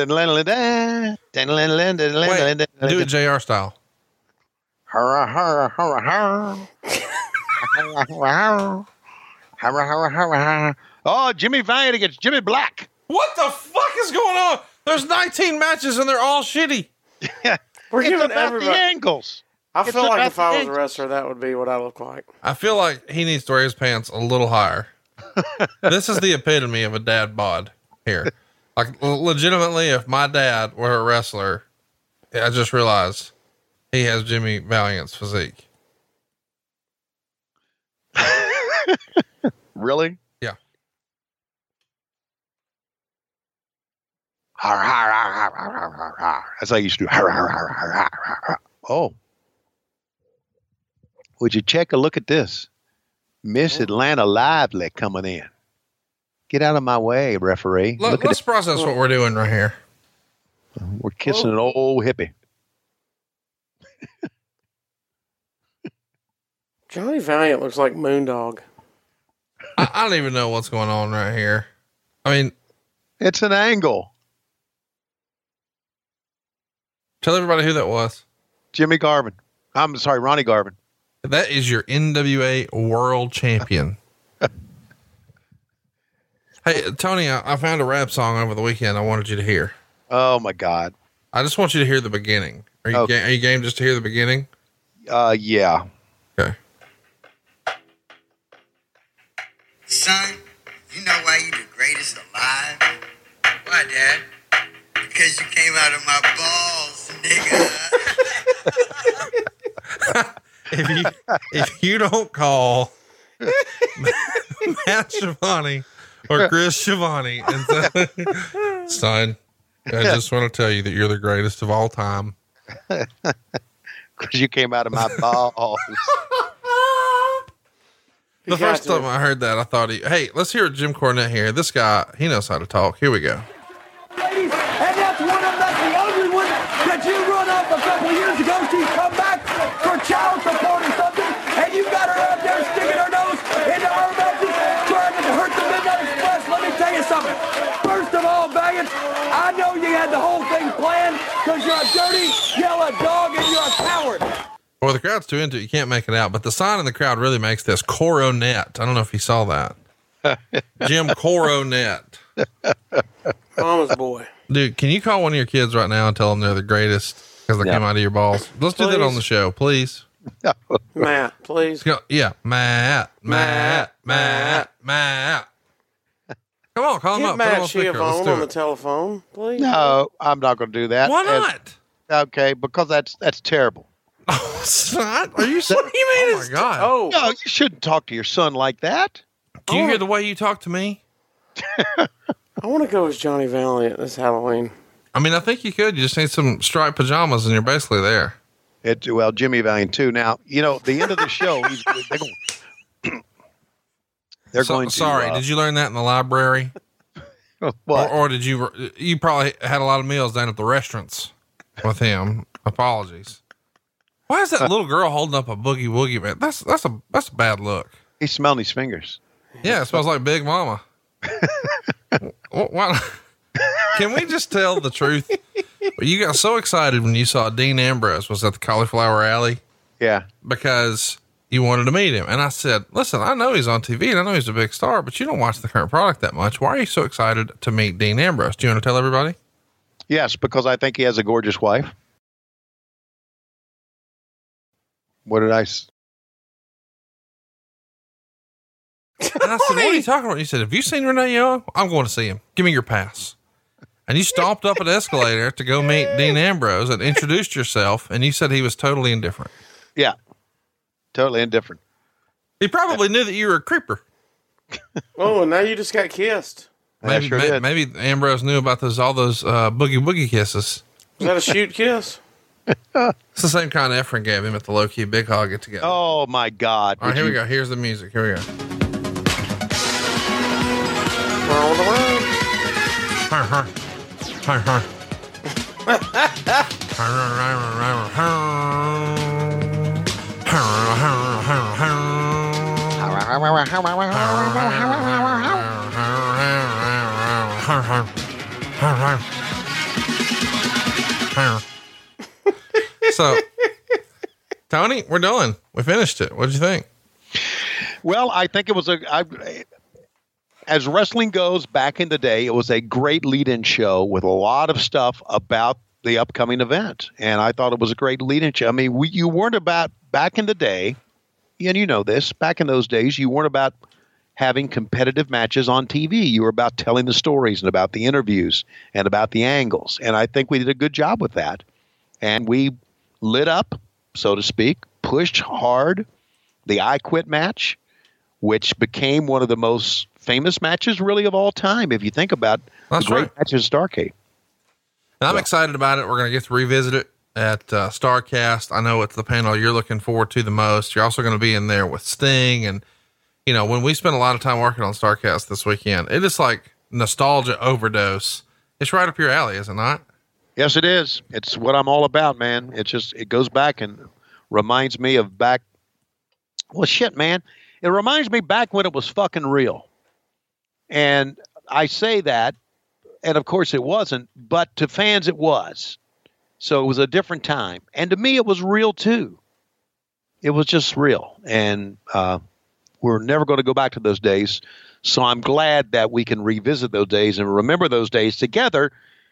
it JR style.
Oh, Jimmy Valiant against Jimmy Black.
What the fuck is going on? There's 19 matches and they're all shitty.
We're
It's
giving
about
everybody
the angles.
I
It's
feel like
about
if I
the
was a wrestler, that would be what I look like.
I feel like he needs to wear his pants a little higher. This is the epitome of a dad bod here. Like legitimately, if my dad were a wrestler, I just realized he has Jimmy Valiant's physique.
Really?
Yeah.
That's how you used to do. Oh. Would you check a look at this? Miss Atlanta Lively coming in. Get out of my way, referee.
Let's process what we're doing right here.
We're kissing an old hippie.
Johnny Valiant looks like Moondog.
I don't even know what's going on right here. I mean,
it's an angle.
Tell everybody who that was.
Jimmy Garvin. I'm sorry, Ronnie Garvin.
That is your NWA world champion. Hey, Tony, I found a rap song over the weekend I wanted you to hear.
Oh my God.
I just want you to hear the beginning. Are you are you game just to hear the beginning?
Yeah.
Okay.
Son, you know why you the greatest alive? Why, Dad? Because you came out of my balls, nigga.
if you don't call Matt Schiavone or Chris Schiavone and say, son, I just want to tell you that you're the greatest of all time.
Because you came out of my balls.
The first time I heard that, I thought, hey, let's hear Jim Cornette here. This guy, he knows how to talk. Here we go.
Ladies, and that's one of them, the ugly one that you run off a couple years ago. She's come back for child support or something, and you got her out there sticking her nose into our matches, trying to hurt the Midnight Express. Let me tell you something. First of all, Valiant, I know you had the whole thing planned because you're a dirty, yellow dog and you're a coward.
Well, the crowd's too into it. You can't make it out, but the sign in the crowd really makes this Coronet. I don't know if you saw that. Jim Coronet.
Mama's boy.
Dude, can you call one of your kids right now and tell them they're the greatest because they came out of your balls? Let's do that on the show, please.
Matt, please.
Yeah. Matt. Come on, call him
Get
up.
Matt Schiavone on the telephone, please.
No, I'm not going to do that.
Why not?
Okay, because that's terrible.
Oh, it's not? Are you serious? What do you mean? Oh my God.
Oh,
no, you shouldn't talk to your son like that.
Do you hear the way you talk to me?
I want to go as Johnny Valiant this Halloween.
I mean, I think you could. You just need some striped pajamas and you're basically there.
Well, Jimmy Valiant too. Now, the end of the show, they're going to.
Sorry, did you learn that in the library?
What?
Or did you probably had a lot of meals down at the restaurants with him. Apologies. Why is that little girl holding up a boogie woogie, man? That's a bad look.
He's smelling his fingers.
Yeah, it smells like Big Mama. Why? Can we just tell the truth? You got so excited when you saw Dean Ambrose was at the Cauliflower Alley.
Yeah.
Because you wanted to meet him. And I said, listen, I know he's on TV and I know he's a big star, but you don't watch the current product that much. Why are you so excited to meet Dean Ambrose? Do you want to tell everybody?
Yes, because I think he has a gorgeous wife. What did I
And I said, what are you talking about? You said, have you seen Renee Young? I'm going to see him. Give me your pass. And you stomped up an escalator to go meet Dean Ambrose and introduced yourself. And you said he was totally indifferent.
Yeah. Totally indifferent.
He probably knew that you were a creeper.
Oh, now you just got kissed.
Maybe, maybe Ambrose knew about all those boogie woogie kisses.
Was that a shoot kiss?
It's the same kind of Efren gave him at the low key big hog get together.
Oh my God.
All right, here we go. Here's the music. Here we go. So, Tony, we're done. We finished it. What did you think?
Well, I think it was as wrestling goes back in the day, it was a great lead-in show with a lot of stuff about the upcoming event. And I thought it was a great lead-in show. I mean, you weren't about, back in the day, and you know this, back in those days, you weren't about having competitive matches on TV. You were about telling the stories and about the interviews and about the angles. And I think we did a good job with that. And we lit up, so to speak, pushed hard the I Quit match, which became one of the most famous matches really of all time. If you think about the great matches of Starrcade.
And I'm excited about it. We're going to get to revisit it at StarCast. I know it's the panel you're looking forward to the most. You're also going to be in there with Sting. And, you know, when we spend a lot of time working on StarCast this weekend, it is like nostalgia overdose. It's right up your alley, is it not?
Yes, it is. It's what I'm all about, man. It goes back and reminds me of back. Well, shit, man. It reminds me back when it was fucking real. And I say that, and of course it wasn't, but to fans it was. So it was a different time. And to me, it was real too. It was just real. And we're never going to go back to those days. So I'm glad that we can revisit those days and remember those days together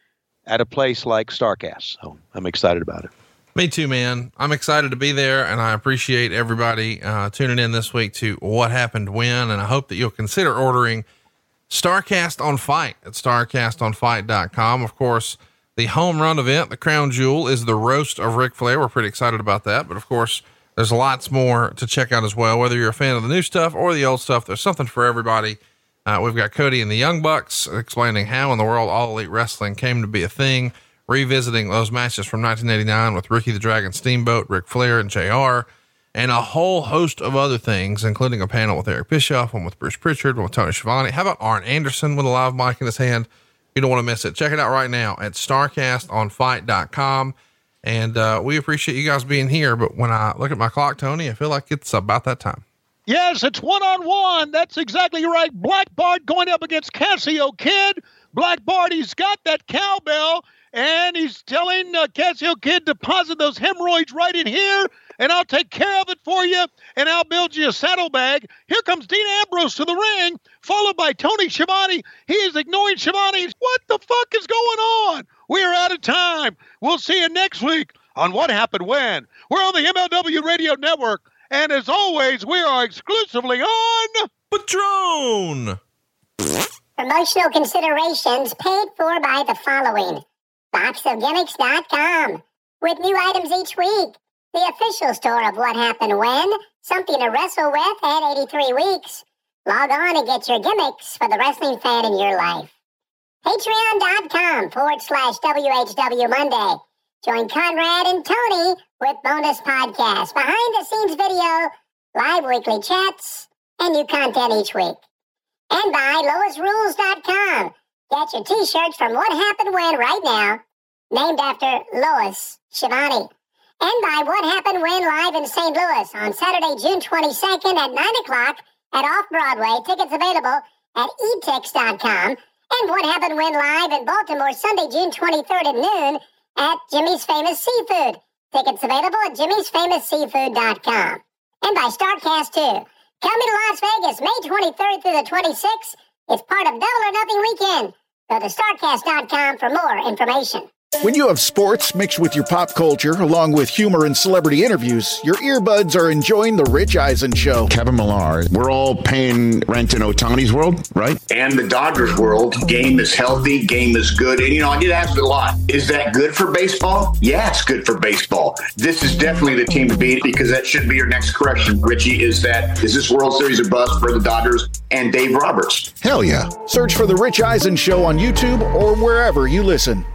at a place like StarCast. So I'm excited about it.
Me too, man. I'm excited to be there, and I appreciate everybody tuning in this week to What Happened When, and I hope that you'll consider ordering StarCast on Fight at StarCastOnFight.com. Of course, the home run event, the crown jewel, is the roast of Ric Flair. We're pretty excited about that, but of course, there's lots more to check out as well. Whether you're a fan of the new stuff or the old stuff, there's something for everybody. We've got Cody and the Young Bucks explaining how in the world All Elite Wrestling came to be a thing, revisiting those matches from 1989 with Ricky the Dragon Steamboat, Ric Flair, and JR, and a whole host of other things, including a panel with Eric Bischoff, one with Bruce Pritchard, one with Tony Schiavone. How about Arn Anderson with a live mic in his hand? You don't want to miss it. Check it out right now at StarCastOnFight.com. And we appreciate you guys being here. But when I look at my clock, Tony, I feel like it's about that time.
Yes, it's 1-on-1. That's exactly right. Black Bart going up against Casio Kid. Black Bart, he's got that cowbell, and he's telling Casio Kid, deposit those hemorrhoids right in here, and I'll take care of it for you, and I'll build you a saddlebag. Here comes Dean Ambrose to the ring, followed by Tony Schiavone. He is ignoring Schiavone. What the fuck is going on? We are out of time. We'll see you next week on What Happened When. We're on the MLW Radio Network. And as always, we are exclusively on
Patron.
Promotional considerations paid for by the following. BoxOfGimmicks.com. With new items each week. The official store of What Happened When. Something to wrestle with at 83 weeks. Log on and get your gimmicks for the wrestling fan in your life. Patreon.com/WHW Monday. Join Conrad and Tony with bonus podcasts, behind-the-scenes video, live weekly chats, and new content each week. And by LoisRules.com. Get your t-shirts from What Happened When right now, named after Lois Schiavone. and by What Happened When live in St. Louis on Saturday, June 22nd at 9 o'clock at Off-Broadway. Tickets available at etix.com. And What Happened When live in Baltimore Sunday, June 23rd at noon at Jimmy's Famous Seafood. Tickets available at jimmysfamousseafood.com. And by StarCast 2. Coming to Las Vegas May 23rd through the 26th. It's part of Double or Nothing Weekend. Go to StarCast.com for more information.
When you have sports mixed with your pop culture, along with humor and celebrity interviews, your earbuds are enjoying The Rich Eisen Show.
Kevin Millar, we're all paying rent in Ohtani's world, right?
And the Dodgers world. Game is healthy, game is good. And, I get asked a lot, is that good for baseball? Yeah, it's good for baseball. This is definitely the team to beat, because that should be your next correction, Richie, is this World Series a bust for the Dodgers and Dave Roberts?
Hell yeah.
Search for The Rich Eisen Show on YouTube or wherever you listen.